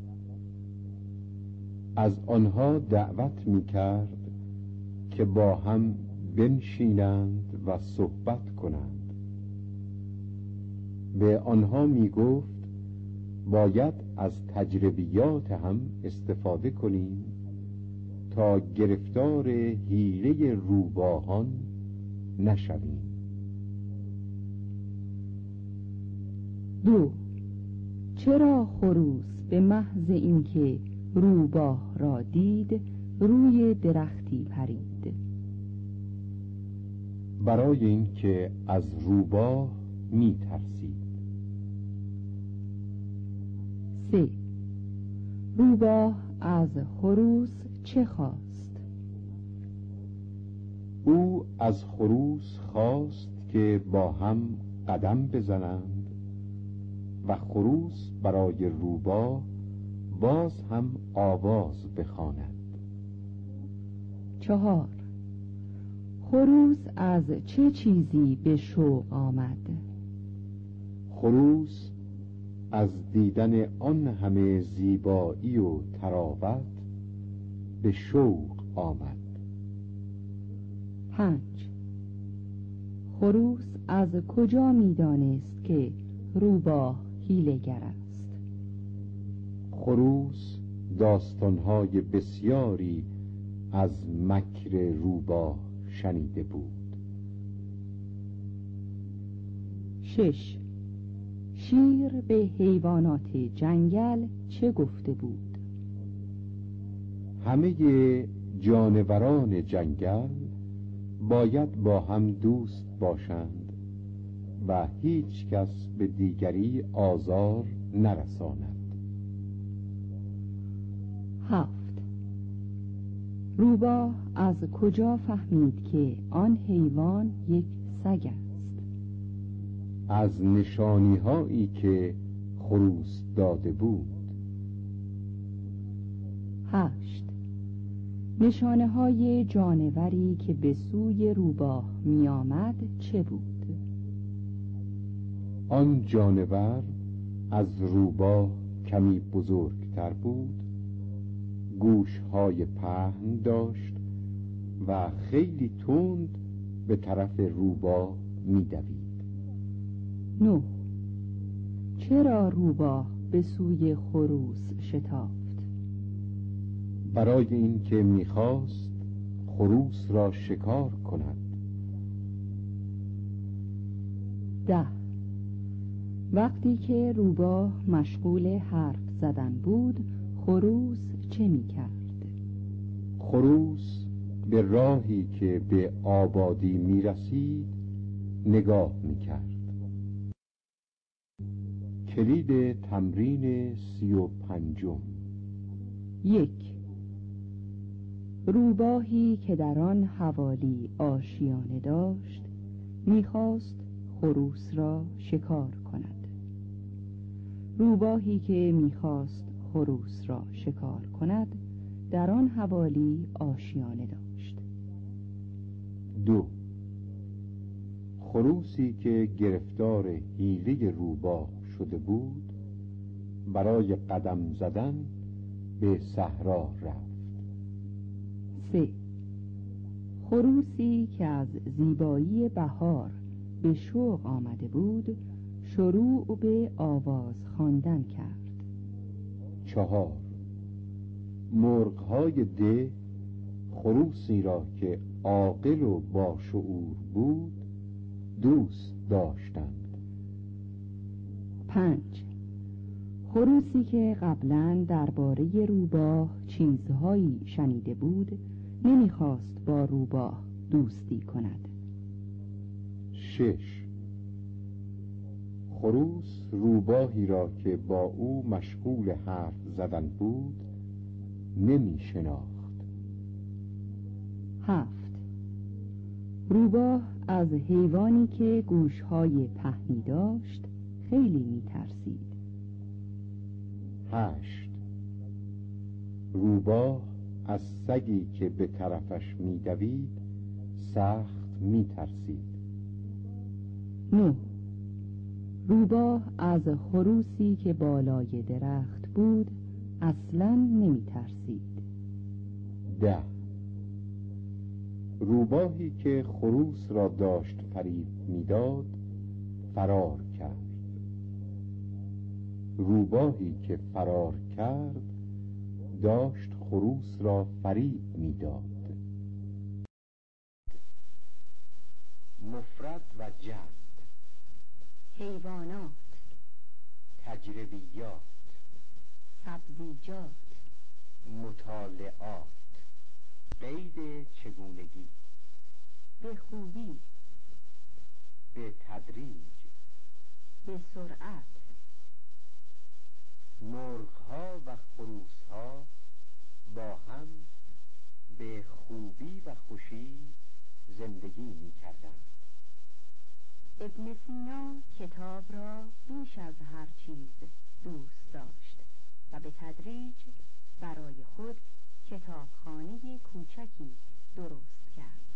Speaker 1: از آنها دعوت می کرد که با هم بنشینند و صحبت کنند. به آنها می گفت باید از تجربیات هم استفاده کنیم تا گرفتار حیله روباهان نشویم.
Speaker 3: دو. چرا خروس به محض اینکه روباه را دید روی درختی پرید؟
Speaker 1: برای اینکه از روباه می ترسید.
Speaker 3: سه. روباه از خروس چه خواست؟
Speaker 1: او از خروس خواست که با هم قدم بزنند و خروس برای روباه باز هم آواز بخواند.
Speaker 3: چهار. خروس از چه چیزی به شوق آمد؟
Speaker 1: خروس از دیدن آن همه زیبایی و تراوت به شوق آمد.
Speaker 3: پنج. خروس از کجا می دانست که روباه حیله‌گر است؟
Speaker 1: خروس داستانهای بسیاری از مکر روباه شنیده بود.
Speaker 3: شش. شیر به حیوانات جنگل چه گفته بود؟
Speaker 1: همه جانوران جنگل باید با هم دوست باشند و هیچ کس به دیگری آزار نرساند.
Speaker 3: هفت. روباه از کجا فهمید که آن حیوان یک سگ است؟
Speaker 1: از نشانی هایی که خروس داده بود.
Speaker 3: هشت. نشانه های جانوری که به سوی روباه می آمد چه بود؟
Speaker 4: آن جانور از روباه کمی بزرگتر بود، گوشهای پهن داشت و خیلی تند به طرف روباه می دوید.
Speaker 3: نه. چرا روباه به سوی خروس شتافت؟
Speaker 4: برای اینکه می‌خواست خروس را شکار کند.
Speaker 3: ده. وقتی که روباه مشغول حرف زدن بود، خروس چه می‌کرد؟
Speaker 4: خروس به راهی که به آبادی می‌رسید نگاه می‌کرد. کلید تمرین سی و پنجم.
Speaker 3: یک. روباهی که در آن حوالی آشیانه داشت می‌خواست خروس را شکار کند. روباهی که می‌خواست خروس را شکار کند در آن حوالی آشیانه داشت.
Speaker 4: دو. خروسی که گرفتار حیله روباه شده بود برای قدم زدن به صحرا رفت.
Speaker 3: سه. خروسی که از زیبایی بهار به شوق آمده بود شروع به آواز خواندن کرد.
Speaker 4: چهار. مرغ‌های ده خروسی را که عاقل و باشعور بود دوست داشتند.
Speaker 3: پنج. خروسی که قبلا درباره روباه چیزهایی شنیده بود نمیخواست با روباه دوستی کند.
Speaker 4: شش. خروس روباهی را که با او مشغول حرف زدن بود نمی شناخت.
Speaker 3: هفت. روباه از حیوانی که گوشهای پهنی داشت خیلی می ترسید.
Speaker 4: هشت. روباه از سگی که به طرفش می دوید سخت می ترسید.
Speaker 3: نه. روباه از خروسی که بالای درخت بود اصلاً نمی ترسید.
Speaker 4: ده. روباهی که خروس را داشت فریب میداد فرار کرد. روباهی که فرار کرد داشت خروس را فریب میداد. مفرد و جمع.
Speaker 3: حیوانات،
Speaker 4: تجربیات،
Speaker 3: سبزیجات،
Speaker 4: مطالعات. قید چگونگی.
Speaker 3: به خوبی،
Speaker 4: به تدریج.
Speaker 3: به سرعت.
Speaker 4: مرغ‌ها و خروس‌ها با هم به خوبی و خوشی زندگی می‌کردند.
Speaker 3: ابن سینا کتاب را بیش از هر چیز دوست داشت و به تدریج برای خود کتابخانه کوچکی درست کرد.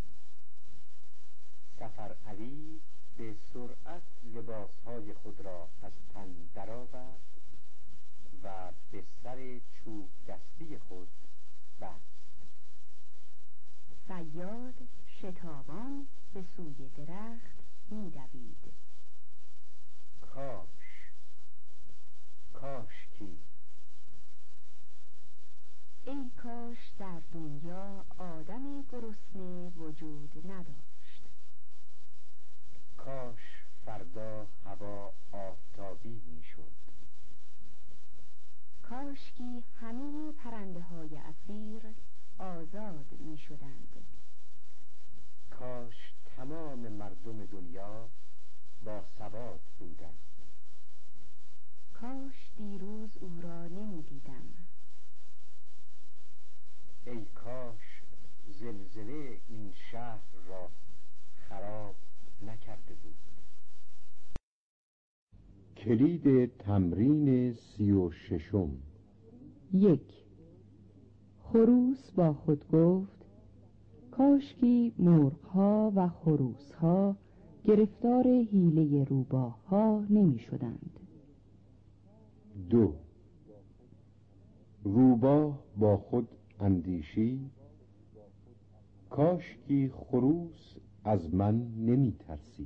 Speaker 4: سفر علی به سرعت لباسهای خود را از تن درآورد و به سر چوب دستی خود بست.
Speaker 3: صیاد شتابان به سوی درخت می‌دوید.
Speaker 4: کاش کاشکی.
Speaker 3: ای کاش در دنیا آدم گرسنه وجود نداشت.
Speaker 4: کاش فردا هوا آفتابی میشد.
Speaker 3: کاشکی همه پرنده های اسیر آزاد می شدند.
Speaker 4: کاش تمام مردم دنیا با سواد بودند.
Speaker 3: کاش دیروز او را نمی دیدم.
Speaker 4: ای کاش زلزله این شهر را خراب نکرده بود. کلید تمرین سی و ششم.
Speaker 3: یک. خروس با خود گفت کاشکی مرغ‌ها و خروس‌ها گرفتار حیله روباه‌ها نمی شدند.
Speaker 1: دو. روباه با خود اندیشید کاشکی خروس از من نمی ترسید.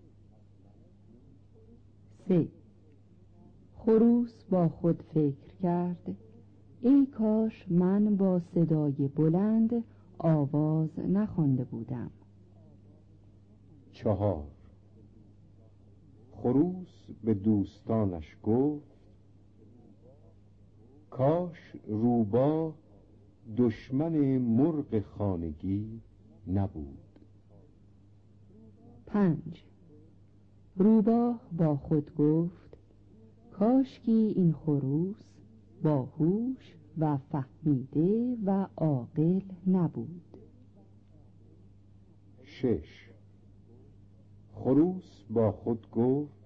Speaker 3: سه. خروس با خود فکر کرد ای کاش من با صدای بلند آواز نخوانده بودم.
Speaker 1: چهار. خروس به دوستانش گفت کاش روباه دشمن مرغ خانگی نبود.
Speaker 3: پنج. روباه با خود گفت کاشکی این خروس باهوش و فهمیده و عاقل نبود.
Speaker 1: شش. خروس با خود گفت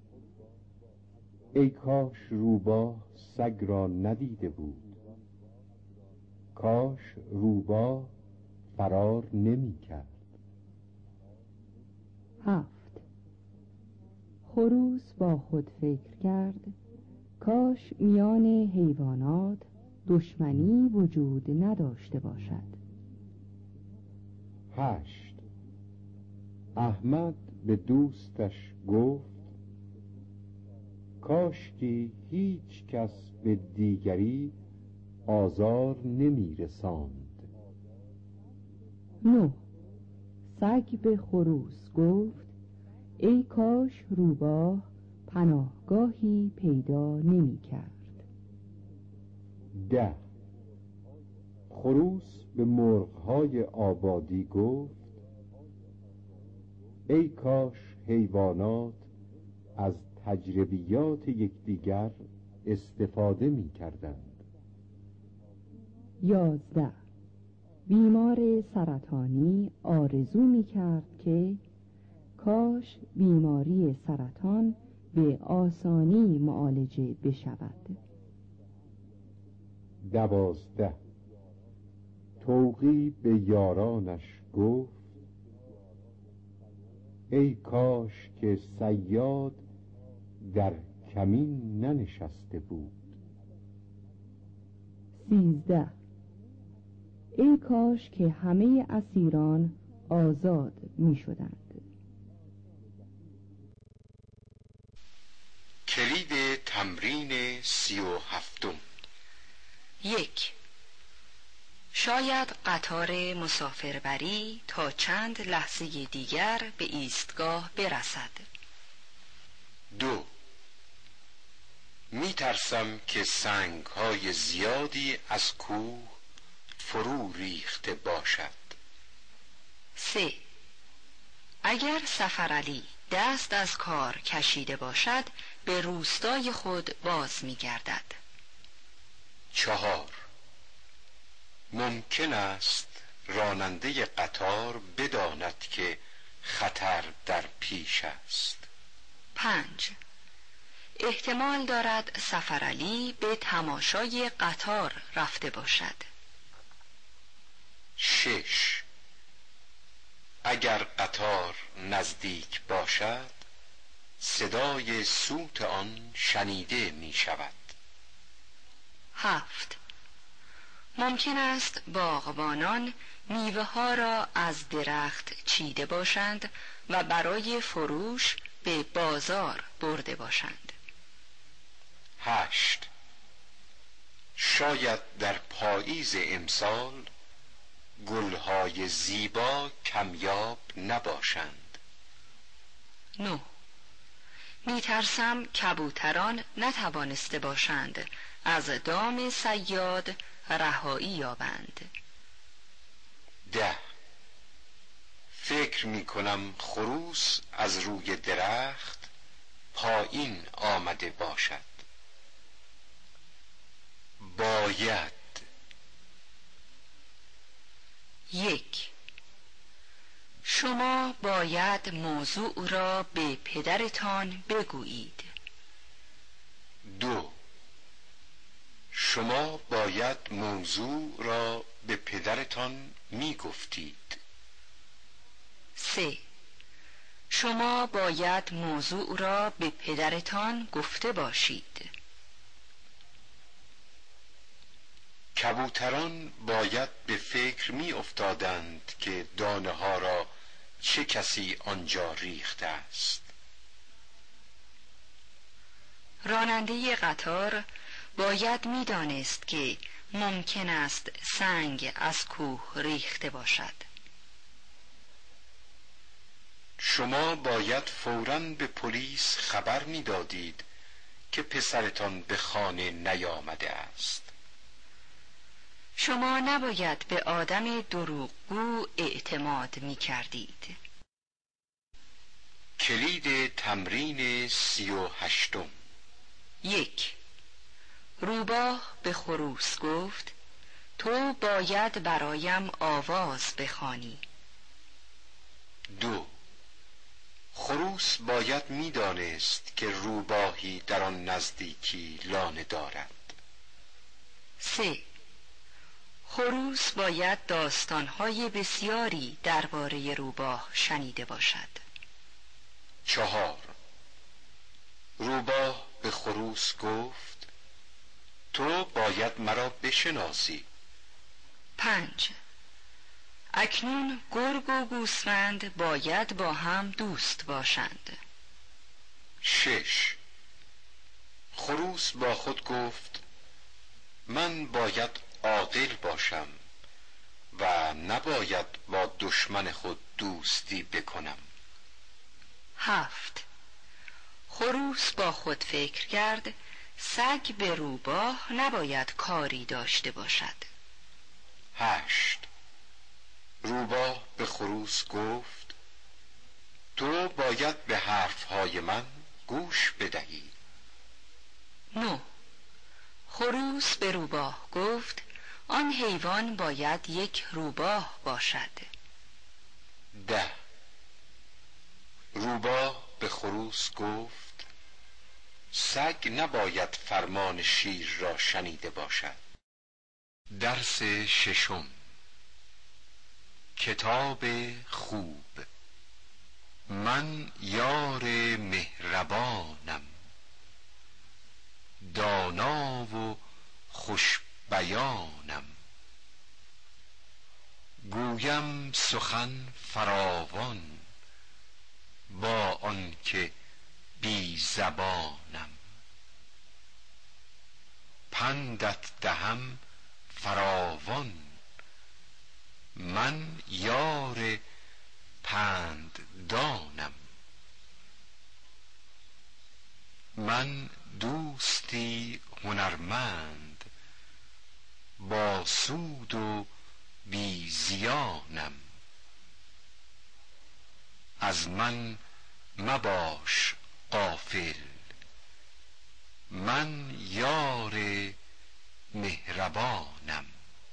Speaker 1: ای کاش روباه سگ را ندیده بود. کاش روباه فرار نمی کرد.
Speaker 3: هفت. خروس با خود فکر کرد کاش میان حیوانات دشمنی وجود نداشته باشد.
Speaker 1: هشت. احمد به دوستش گفت کاشکی هیچ کس به دیگری آزار نمی رساند.
Speaker 3: نه. سگ به خروس گفت ای کاش روباه پناهگاهی پیدا نمی کرد.
Speaker 1: ده. خروس به مرغ‌های آبادی گفت ای کاش حیوانات از تجربیات یکدیگر استفاده می کردند.
Speaker 3: یازده. بیمار سرطانی آرزو می کرد که کاش بیماری سرطان به آسانی معالجه بشود.
Speaker 1: دوازده. طوقی به یارانش گفت ای کاش که صیاد در کمین ننشسته بود.
Speaker 3: سیزده. ای کاش که همه اسیران آزاد می شدند.
Speaker 1: کلید تمرین سی و هفتم.
Speaker 2: یک. شاید قطار مسافربری تا چند لحظه دیگر به ایستگاه برسد.
Speaker 1: دو. می ترسم که سنگ های زیادی از کوه فرو ریخته باشد.
Speaker 2: سه. اگر سفرعلی دست از کار کشیده باشد به روستای خود باز می گردد.
Speaker 1: چهار. ممکن است راننده قطار بداند که خطر در پیش است.
Speaker 2: پنج. احتمال دارد سفرعلی به تماشای قطار رفته باشد.
Speaker 1: شش. اگر قطار نزدیک باشد صدای سوت آن شنیده می شود.
Speaker 2: هفت. ممکن است باغبانان میوه ها را از درخت چیده باشند و برای فروش به بازار برده باشند.
Speaker 1: هشت. شاید در پاییز امسال گلهای زیبا کمیاب نباشند.
Speaker 2: نه. می ترسم کبوتران نتوانسته باشند از دام صیاد رهایی یابند.
Speaker 1: ده. فکر می کنم خروس از روی درخت پایین آمده باشد. باید.
Speaker 2: یک. شما باید موضوع را به پدرتان بگویید.
Speaker 1: دو. شما باید موضوع را به پدرتان می گفتید.
Speaker 2: سه. شما باید موضوع را به پدرتان گفته باشید.
Speaker 1: کبوتران باید به فکر می افتادند که دانه ها را چه کسی آنجا ریخته است.
Speaker 2: راننده قطار باید می دانست که ممکن است سنگ از کوه ریخته باشد.
Speaker 1: شما باید فوراً به پلیس خبر می دادید که پسرتان به خانه نیامده است.
Speaker 2: شما نباید به آدم دروغگو اعتماد می کردید.
Speaker 1: کلید تمرین سی و هشتم.
Speaker 2: یک. روباه به خروس گفت تو باید برایم آواز بخوانی.
Speaker 1: دو. خروس باید می دانست که روباهی در آن نزدیکی لانه دارد.
Speaker 2: سه. خروس باید داستانهای بسیاری درباره روباه شنیده باشد.
Speaker 1: چهار. روباه به خروس گفت تو باید مرا بشناسی.
Speaker 2: پنج. اکنون گرگ و گوسفند باید با هم دوست باشند.
Speaker 1: شش. خروس با خود گفت من باید عاقل باشم و نباید با دشمن خود دوستی بکنم.
Speaker 2: هفت. خروس با خود فکر کرد سگ به روباه نباید کاری داشته باشد.
Speaker 1: هشت. روباه به خروس گفت تو باید به حرفهای من گوش بدهی.
Speaker 2: نه. خروس به روباه گفت آن حیوان باید یک روباه باشد.
Speaker 1: ده. روباه به خروس گفت سگ نباید فرمان شیر را شنیده باشد. درس ششم. کتاب خوب. من یار مهربانم، دانا و خوش بیانم، گویم سخن فراوان با آنکه بی زبانم، پندت دهم فراوان من یار پند دانم، من دوستی هنرمند با سود و بی زیانم، از من مباش غافل من یار مهربانم.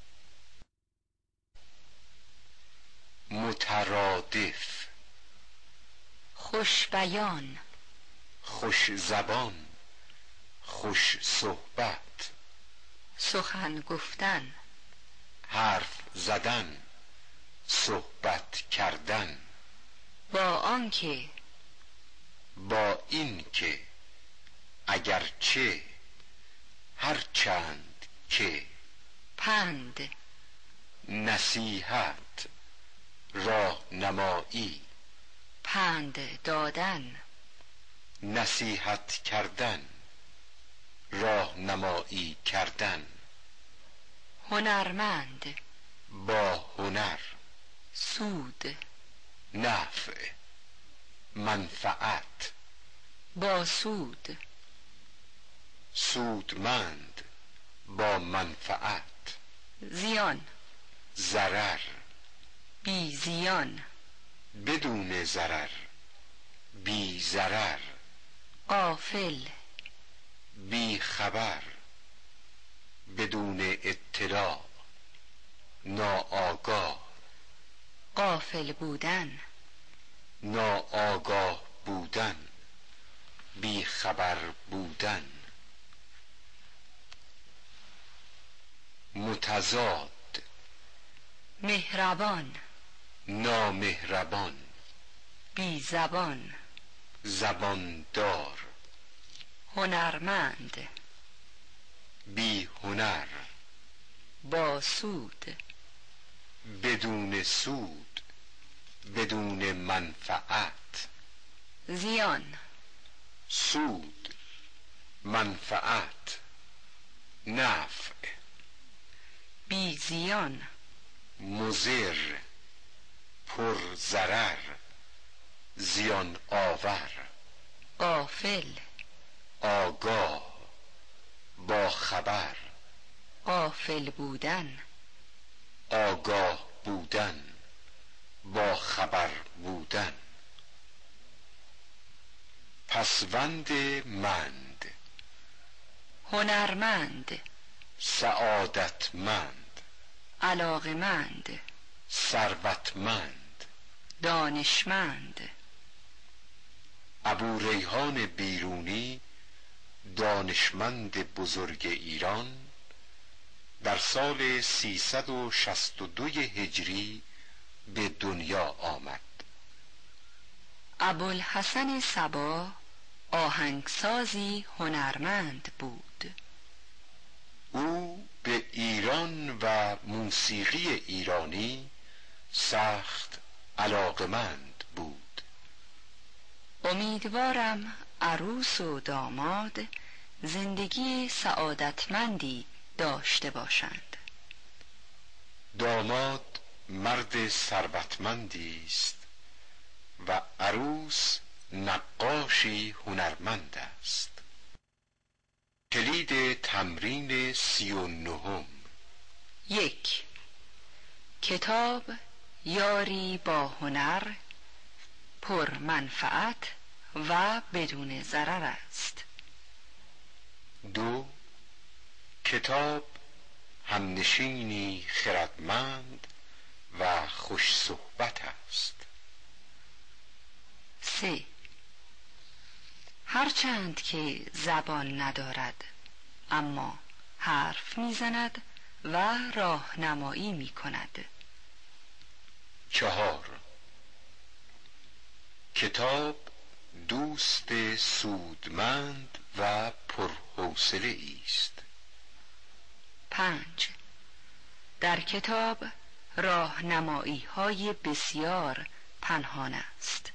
Speaker 1: مترادف.
Speaker 2: خوش بیان،
Speaker 1: خوش زبان، خوش صحبت،
Speaker 2: سخن گفتن،
Speaker 1: حرف زدن، صحبت کردن،
Speaker 2: با آنکه،
Speaker 1: با این که، اگرچه، هرچند که،
Speaker 2: پند،
Speaker 1: نصیحت، راهنمایی،
Speaker 2: پند دادن،
Speaker 1: نصیحت کردن، راهنمایی کردن،
Speaker 2: هنرمند،
Speaker 1: با هنر،
Speaker 2: سود،
Speaker 1: نفع، منفعت،
Speaker 2: با سود،
Speaker 1: سودمند، با منفعت،
Speaker 2: زیان،
Speaker 1: ضرر،
Speaker 2: بی زیان،
Speaker 1: بدون ضرر، بی ضرر،
Speaker 2: غافل،
Speaker 1: بی خبر، بدون اطلاع، ناآگاه،
Speaker 2: غافل بودن،
Speaker 1: ناآگاه بودن، بی خبر بودن. متضاد،
Speaker 2: مهربان،
Speaker 1: نامهربان،
Speaker 2: بی زبان،
Speaker 1: زباندار،
Speaker 2: هنرمند،
Speaker 1: بی هنر،
Speaker 2: با سود،
Speaker 1: بدون سود، بدون منفعت.
Speaker 2: زیان،
Speaker 1: سود، منفعت، نفع.
Speaker 2: بی زیان،
Speaker 1: مضر، پر ضرر، زیان آور.
Speaker 2: غافل،
Speaker 1: آگاه، با خبر.
Speaker 2: غافل بودن،
Speaker 1: آگاه بودن، با خبر بودن. پسوند مند،
Speaker 2: هنرمند،
Speaker 1: سعادتمند،
Speaker 2: علاقمند،
Speaker 1: ثروتمند.
Speaker 2: دانشمند،
Speaker 1: ابوریحان بیرونی، دانشمند بزرگ ایران، در سال سیصد و شصت و دو هجری به دنیا آمد.
Speaker 2: ابوالحسن صبا آهنگسازی هنرمند بود.
Speaker 1: او به ایران و موسیقی ایرانی سخت علاقمند بود.
Speaker 2: امیدوارم عروس و داماد زندگی سعادتمندی داشته باشند.
Speaker 1: داماد مرد ثروتمندی است و عروس نقاشی هنرمند است. کلید تمرین سی و نهم.
Speaker 2: یک، کتاب یاری با هنر، پر منفعت و بدون ضرر است.
Speaker 1: دو، کتاب همنشینی خردمند و خوش صحبت است.
Speaker 2: سه، هرچند که زبان ندارد اما حرف میزند و راهنمایی میکند.
Speaker 1: چهار، کتاب دوست سودمند و پرحوصله است.
Speaker 2: پنج، در کتاب راهنمایی های بسیار پنهان است.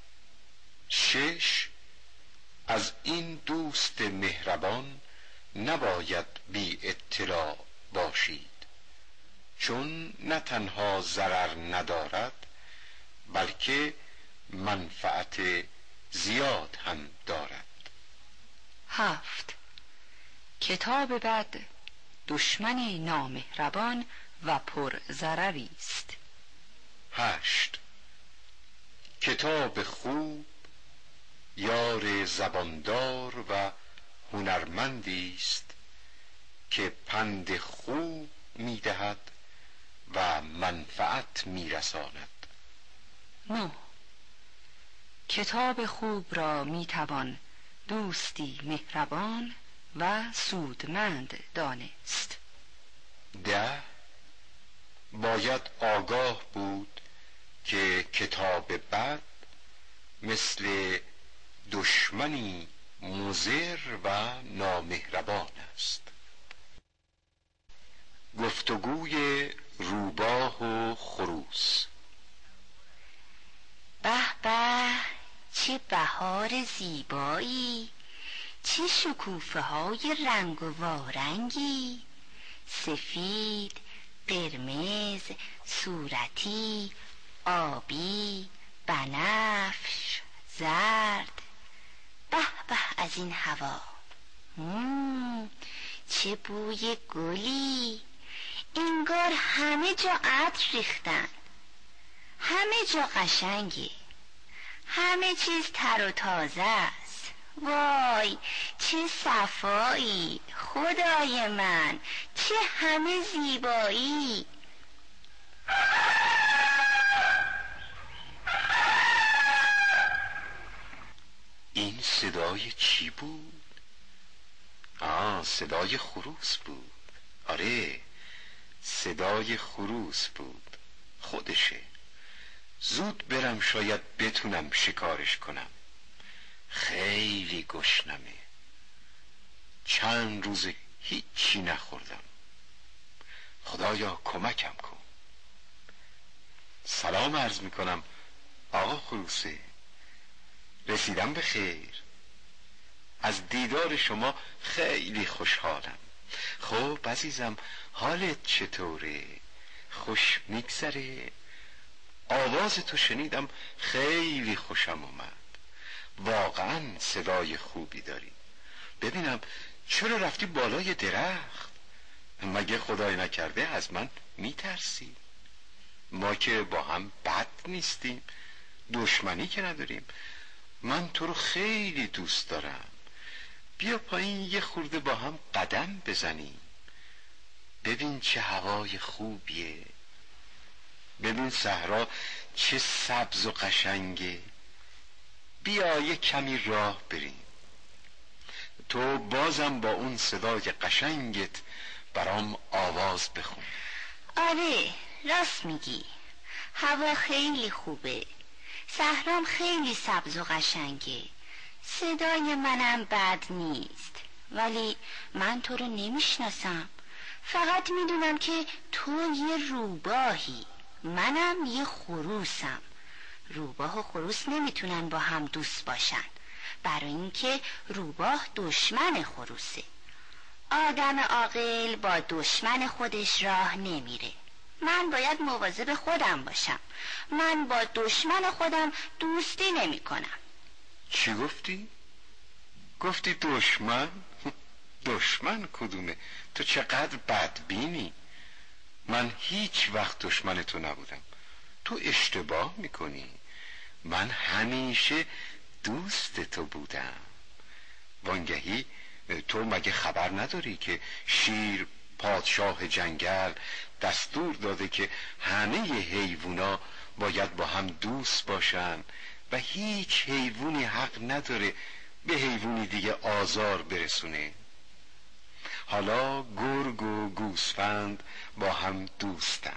Speaker 1: شش، از این دوست مهربان نباید بی اطلاع باشید، چون نه تنها ضرر ندارد بلکه منفعت زیاد هم دارد.
Speaker 2: هفت، کتاب بد دشمن نامهربان و پر ضرری است.
Speaker 1: هشت، کتاب خوب یار زباندار و هنرمندی است که پند خوب میدهد و منفعت میرساند.
Speaker 2: نه، کتاب خوب را میتوان دوستی مهربان و سودمند دانست.
Speaker 1: ده، باید آگاه بود که کتاب بد مثل دشمنی مضر و نامهربان است. گفتگوی روباه و خروس.
Speaker 5: به به، چه بهار زیبایی، چه شکوفه های رنگ و وارنگی، سفید، قرمز، صورتی، آبی، بنفش، زرد. به به از این هوا، مم، چه بوی گلی، انگار همه جا عطر ریختن، همه جا قشنگه، همه چیز تر و تازه است. وای چه صفایی، خدای من چه همه زیبایی.
Speaker 1: این صدای چی بود؟ آه، صدای خروس بود. آره، صدای خروس بود. خودشه. زود برم شاید بتونم شکارش کنم. خیلی گشنمه. چند روز هیچی نخوردم. خدایا کمکم کن. سلام عرض میکنم آقا خروسه. رسیدم به خیر. از دیدار شما خیلی خوشحالم. خب عزیزم حالت چطوره؟ خوش میگذره؟ آواز تو شنیدم خیلی خوشم اومد. واقعا صدای خوبی داری. ببینم چرا رفتی بالای درخت؟ مگه خدای نکرده از من میترسی؟ ما که با هم بد نیستیم، دشمنی که نداریم. من تو رو خیلی دوست دارم. بیا پایین یه خورده با هم قدم بزنیم. ببین چه هوای خوبیه. ببین صحرا چه سبز و قشنگه. بیا یه کمی راه بریم. تو بازم با اون صدای قشنگت برام آواز بخون.
Speaker 5: آره راست میگی. هوا خیلی خوبه. صحرام خیلی سبز و قشنگه. صدای منم بد نیست. ولی من تو رو نمیشناسم. فقط میدونم که تو یه روباهی، منم یه خروسم. روباه و خروس نمیتونن با هم دوست باشن، برای اینکه روباه دشمن خروسه. آدم عاقل با دشمن خودش راه نمیره. من باید مواظب خودم باشم. من با دشمن خودم دوستی نمی کنم.
Speaker 1: چی گفتی؟ گفتی دشمن؟ دشمن کدومه؟ تو چقدر بدبینی. من هیچ وقت دشمن تو نبودم. تو اشتباه میکنی. من همیشه دوست تو بودم. وانگهی تو مگه خبر نداری که شیر پادشاه جنگل دستور داده که همه حیوونا باید با هم دوست باشن و هیچ حیوانی حق نداره به حیوانی دیگه آزار برسونه. حالا گرگ و گوسفند با هم دوستن.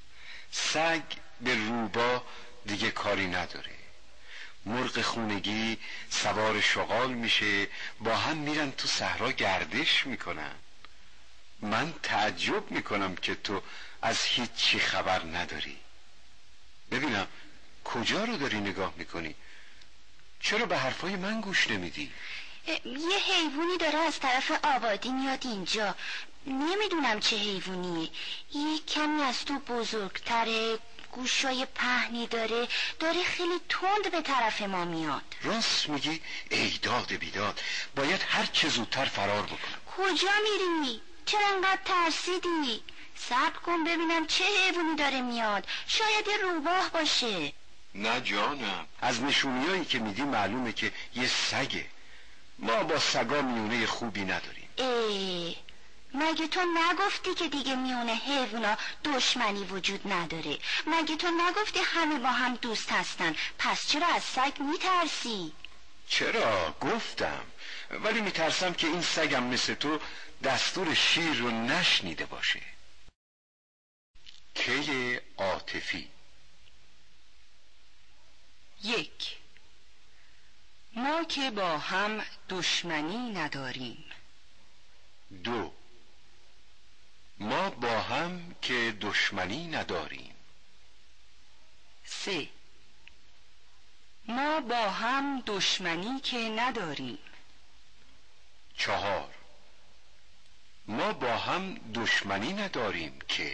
Speaker 1: سگ به روباه دیگه کاری نداره. مرغ خونگی سوار شغال میشه، با هم میرن تو صحرا گردش میکنن. من تعجب میکنم که تو از هیچی خبر نداری. ببینم کجا رو داری نگاه میکنی؟ چرا به حرفای من گوش نمیدی؟
Speaker 5: یه حیوانی داره از طرف آبادی میاد اینجا. نمیدونم چه حیوانیه. یه کمی از تو بزرگتره، گوشای پهنی داره، داره خیلی تند به طرف ما میاد.
Speaker 1: راست میگی؟ ای داد بیداد، باید هر چه زودتر فرار بکنم.
Speaker 5: کجا میری؟ چرا انقدر ترسیدی؟ صبر کن ببینم چه حیوانی داره میاد. شاید یه روباه باشه.
Speaker 1: نه جانم، از نشونیایی که میدی معلومه که یه سگه. ما با سگا میونه خوبی نداریم.
Speaker 5: ای مگه تو نگفتی که دیگه میونه حیوونا دشمنی وجود نداره؟ مگه تو نگفتی همه با هم دوست هستن؟ پس چرا از سگ میترسی؟
Speaker 1: چرا؟ گفتم، ولی میترسم که این سگم مثل تو دستور شیر رو نشنیده باشه. کی عاطفی.
Speaker 2: یک. ما که با هم دشمنی نداریم.
Speaker 1: دو. ما با هم که دشمنی نداریم.
Speaker 2: سه. ما با هم دشمنی که نداریم.
Speaker 1: چهار. ما با هم دشمنی نداریم که.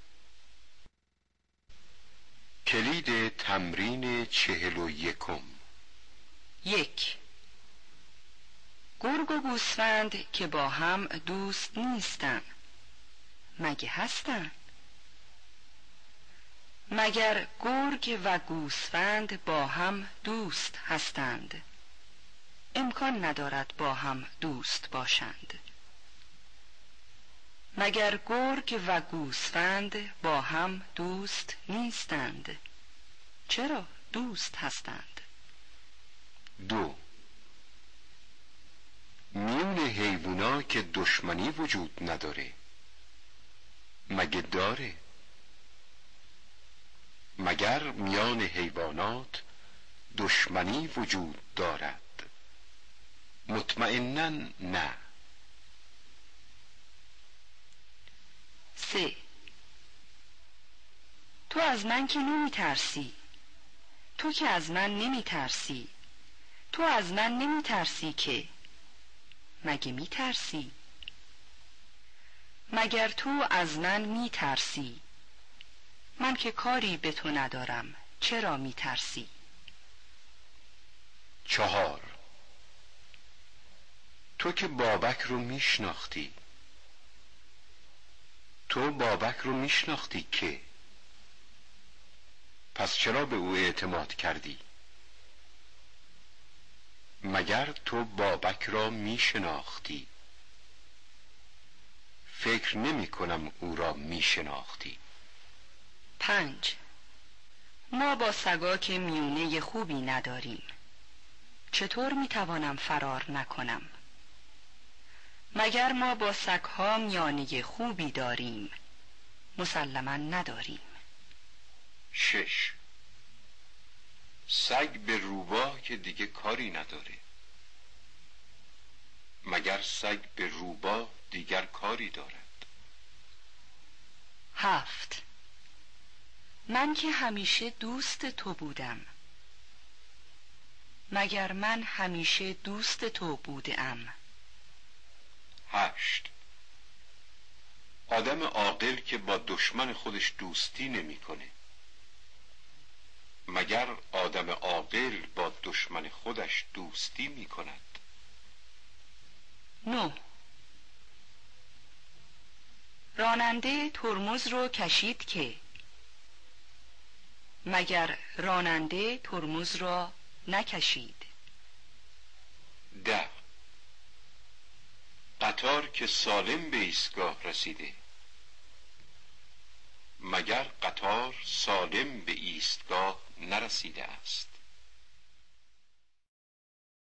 Speaker 1: کلید تمرین چهل و یکم.
Speaker 2: یک. گرگ و گوسفند که با هم دوست نیستن، مگه هستن؟ مگر گرگ و گوسفند با هم دوست هستند؟ امکان ندارد با هم دوست باشند. مگر گرگ و گوسفند با هم دوست نیستند؟ چرا دوست هستند؟
Speaker 1: دو. میون حیوونا که دشمنی وجود نداره. مگه داره؟ مگر میان حیوانات دشمنی وجود دارد؟ مطمئناً نه.
Speaker 2: سه. تو از من که نمی ترسی. تو که از من نمی ترسی. تو از من نمی ترسی که. مگه می ترسی؟ مگر تو از من می ترسی؟ من که کاری به تو ندارم، چرا می ترسی؟
Speaker 1: چهار. تو که بابک رو می شناختی. تو بابک رو می شناختی که. پس چرا به او اعتماد کردی؟ مگر تو بابک را می شناختی؟ فکر نمی کنم او را می شناختی.
Speaker 2: پنج. ما با سگا میونه خوبی نداریم. چطور می توانم فرار نکنم؟ مگر ما با سگها میانه خوبی داریم؟ مسلماً نداریم.
Speaker 1: شش. سگ به روباه که دیگه کاری نداره. مگر سگ به روباه دیگر کاری دارد؟
Speaker 2: هفت. من که همیشه دوست تو بودم. مگر من همیشه دوست تو بودم؟
Speaker 1: هشت. آدم عاقل که با دشمن خودش دوستی نمیکنه. مگر آدم عاقل با دشمن خودش دوستی میکند؟
Speaker 2: نه. راننده ترمز رو کشید که. مگر راننده ترمز را نکشید؟
Speaker 1: ده. قطار که سالم به ایستگاه رسیده. مگر قطار سالم به ایستگاه نرسیده است؟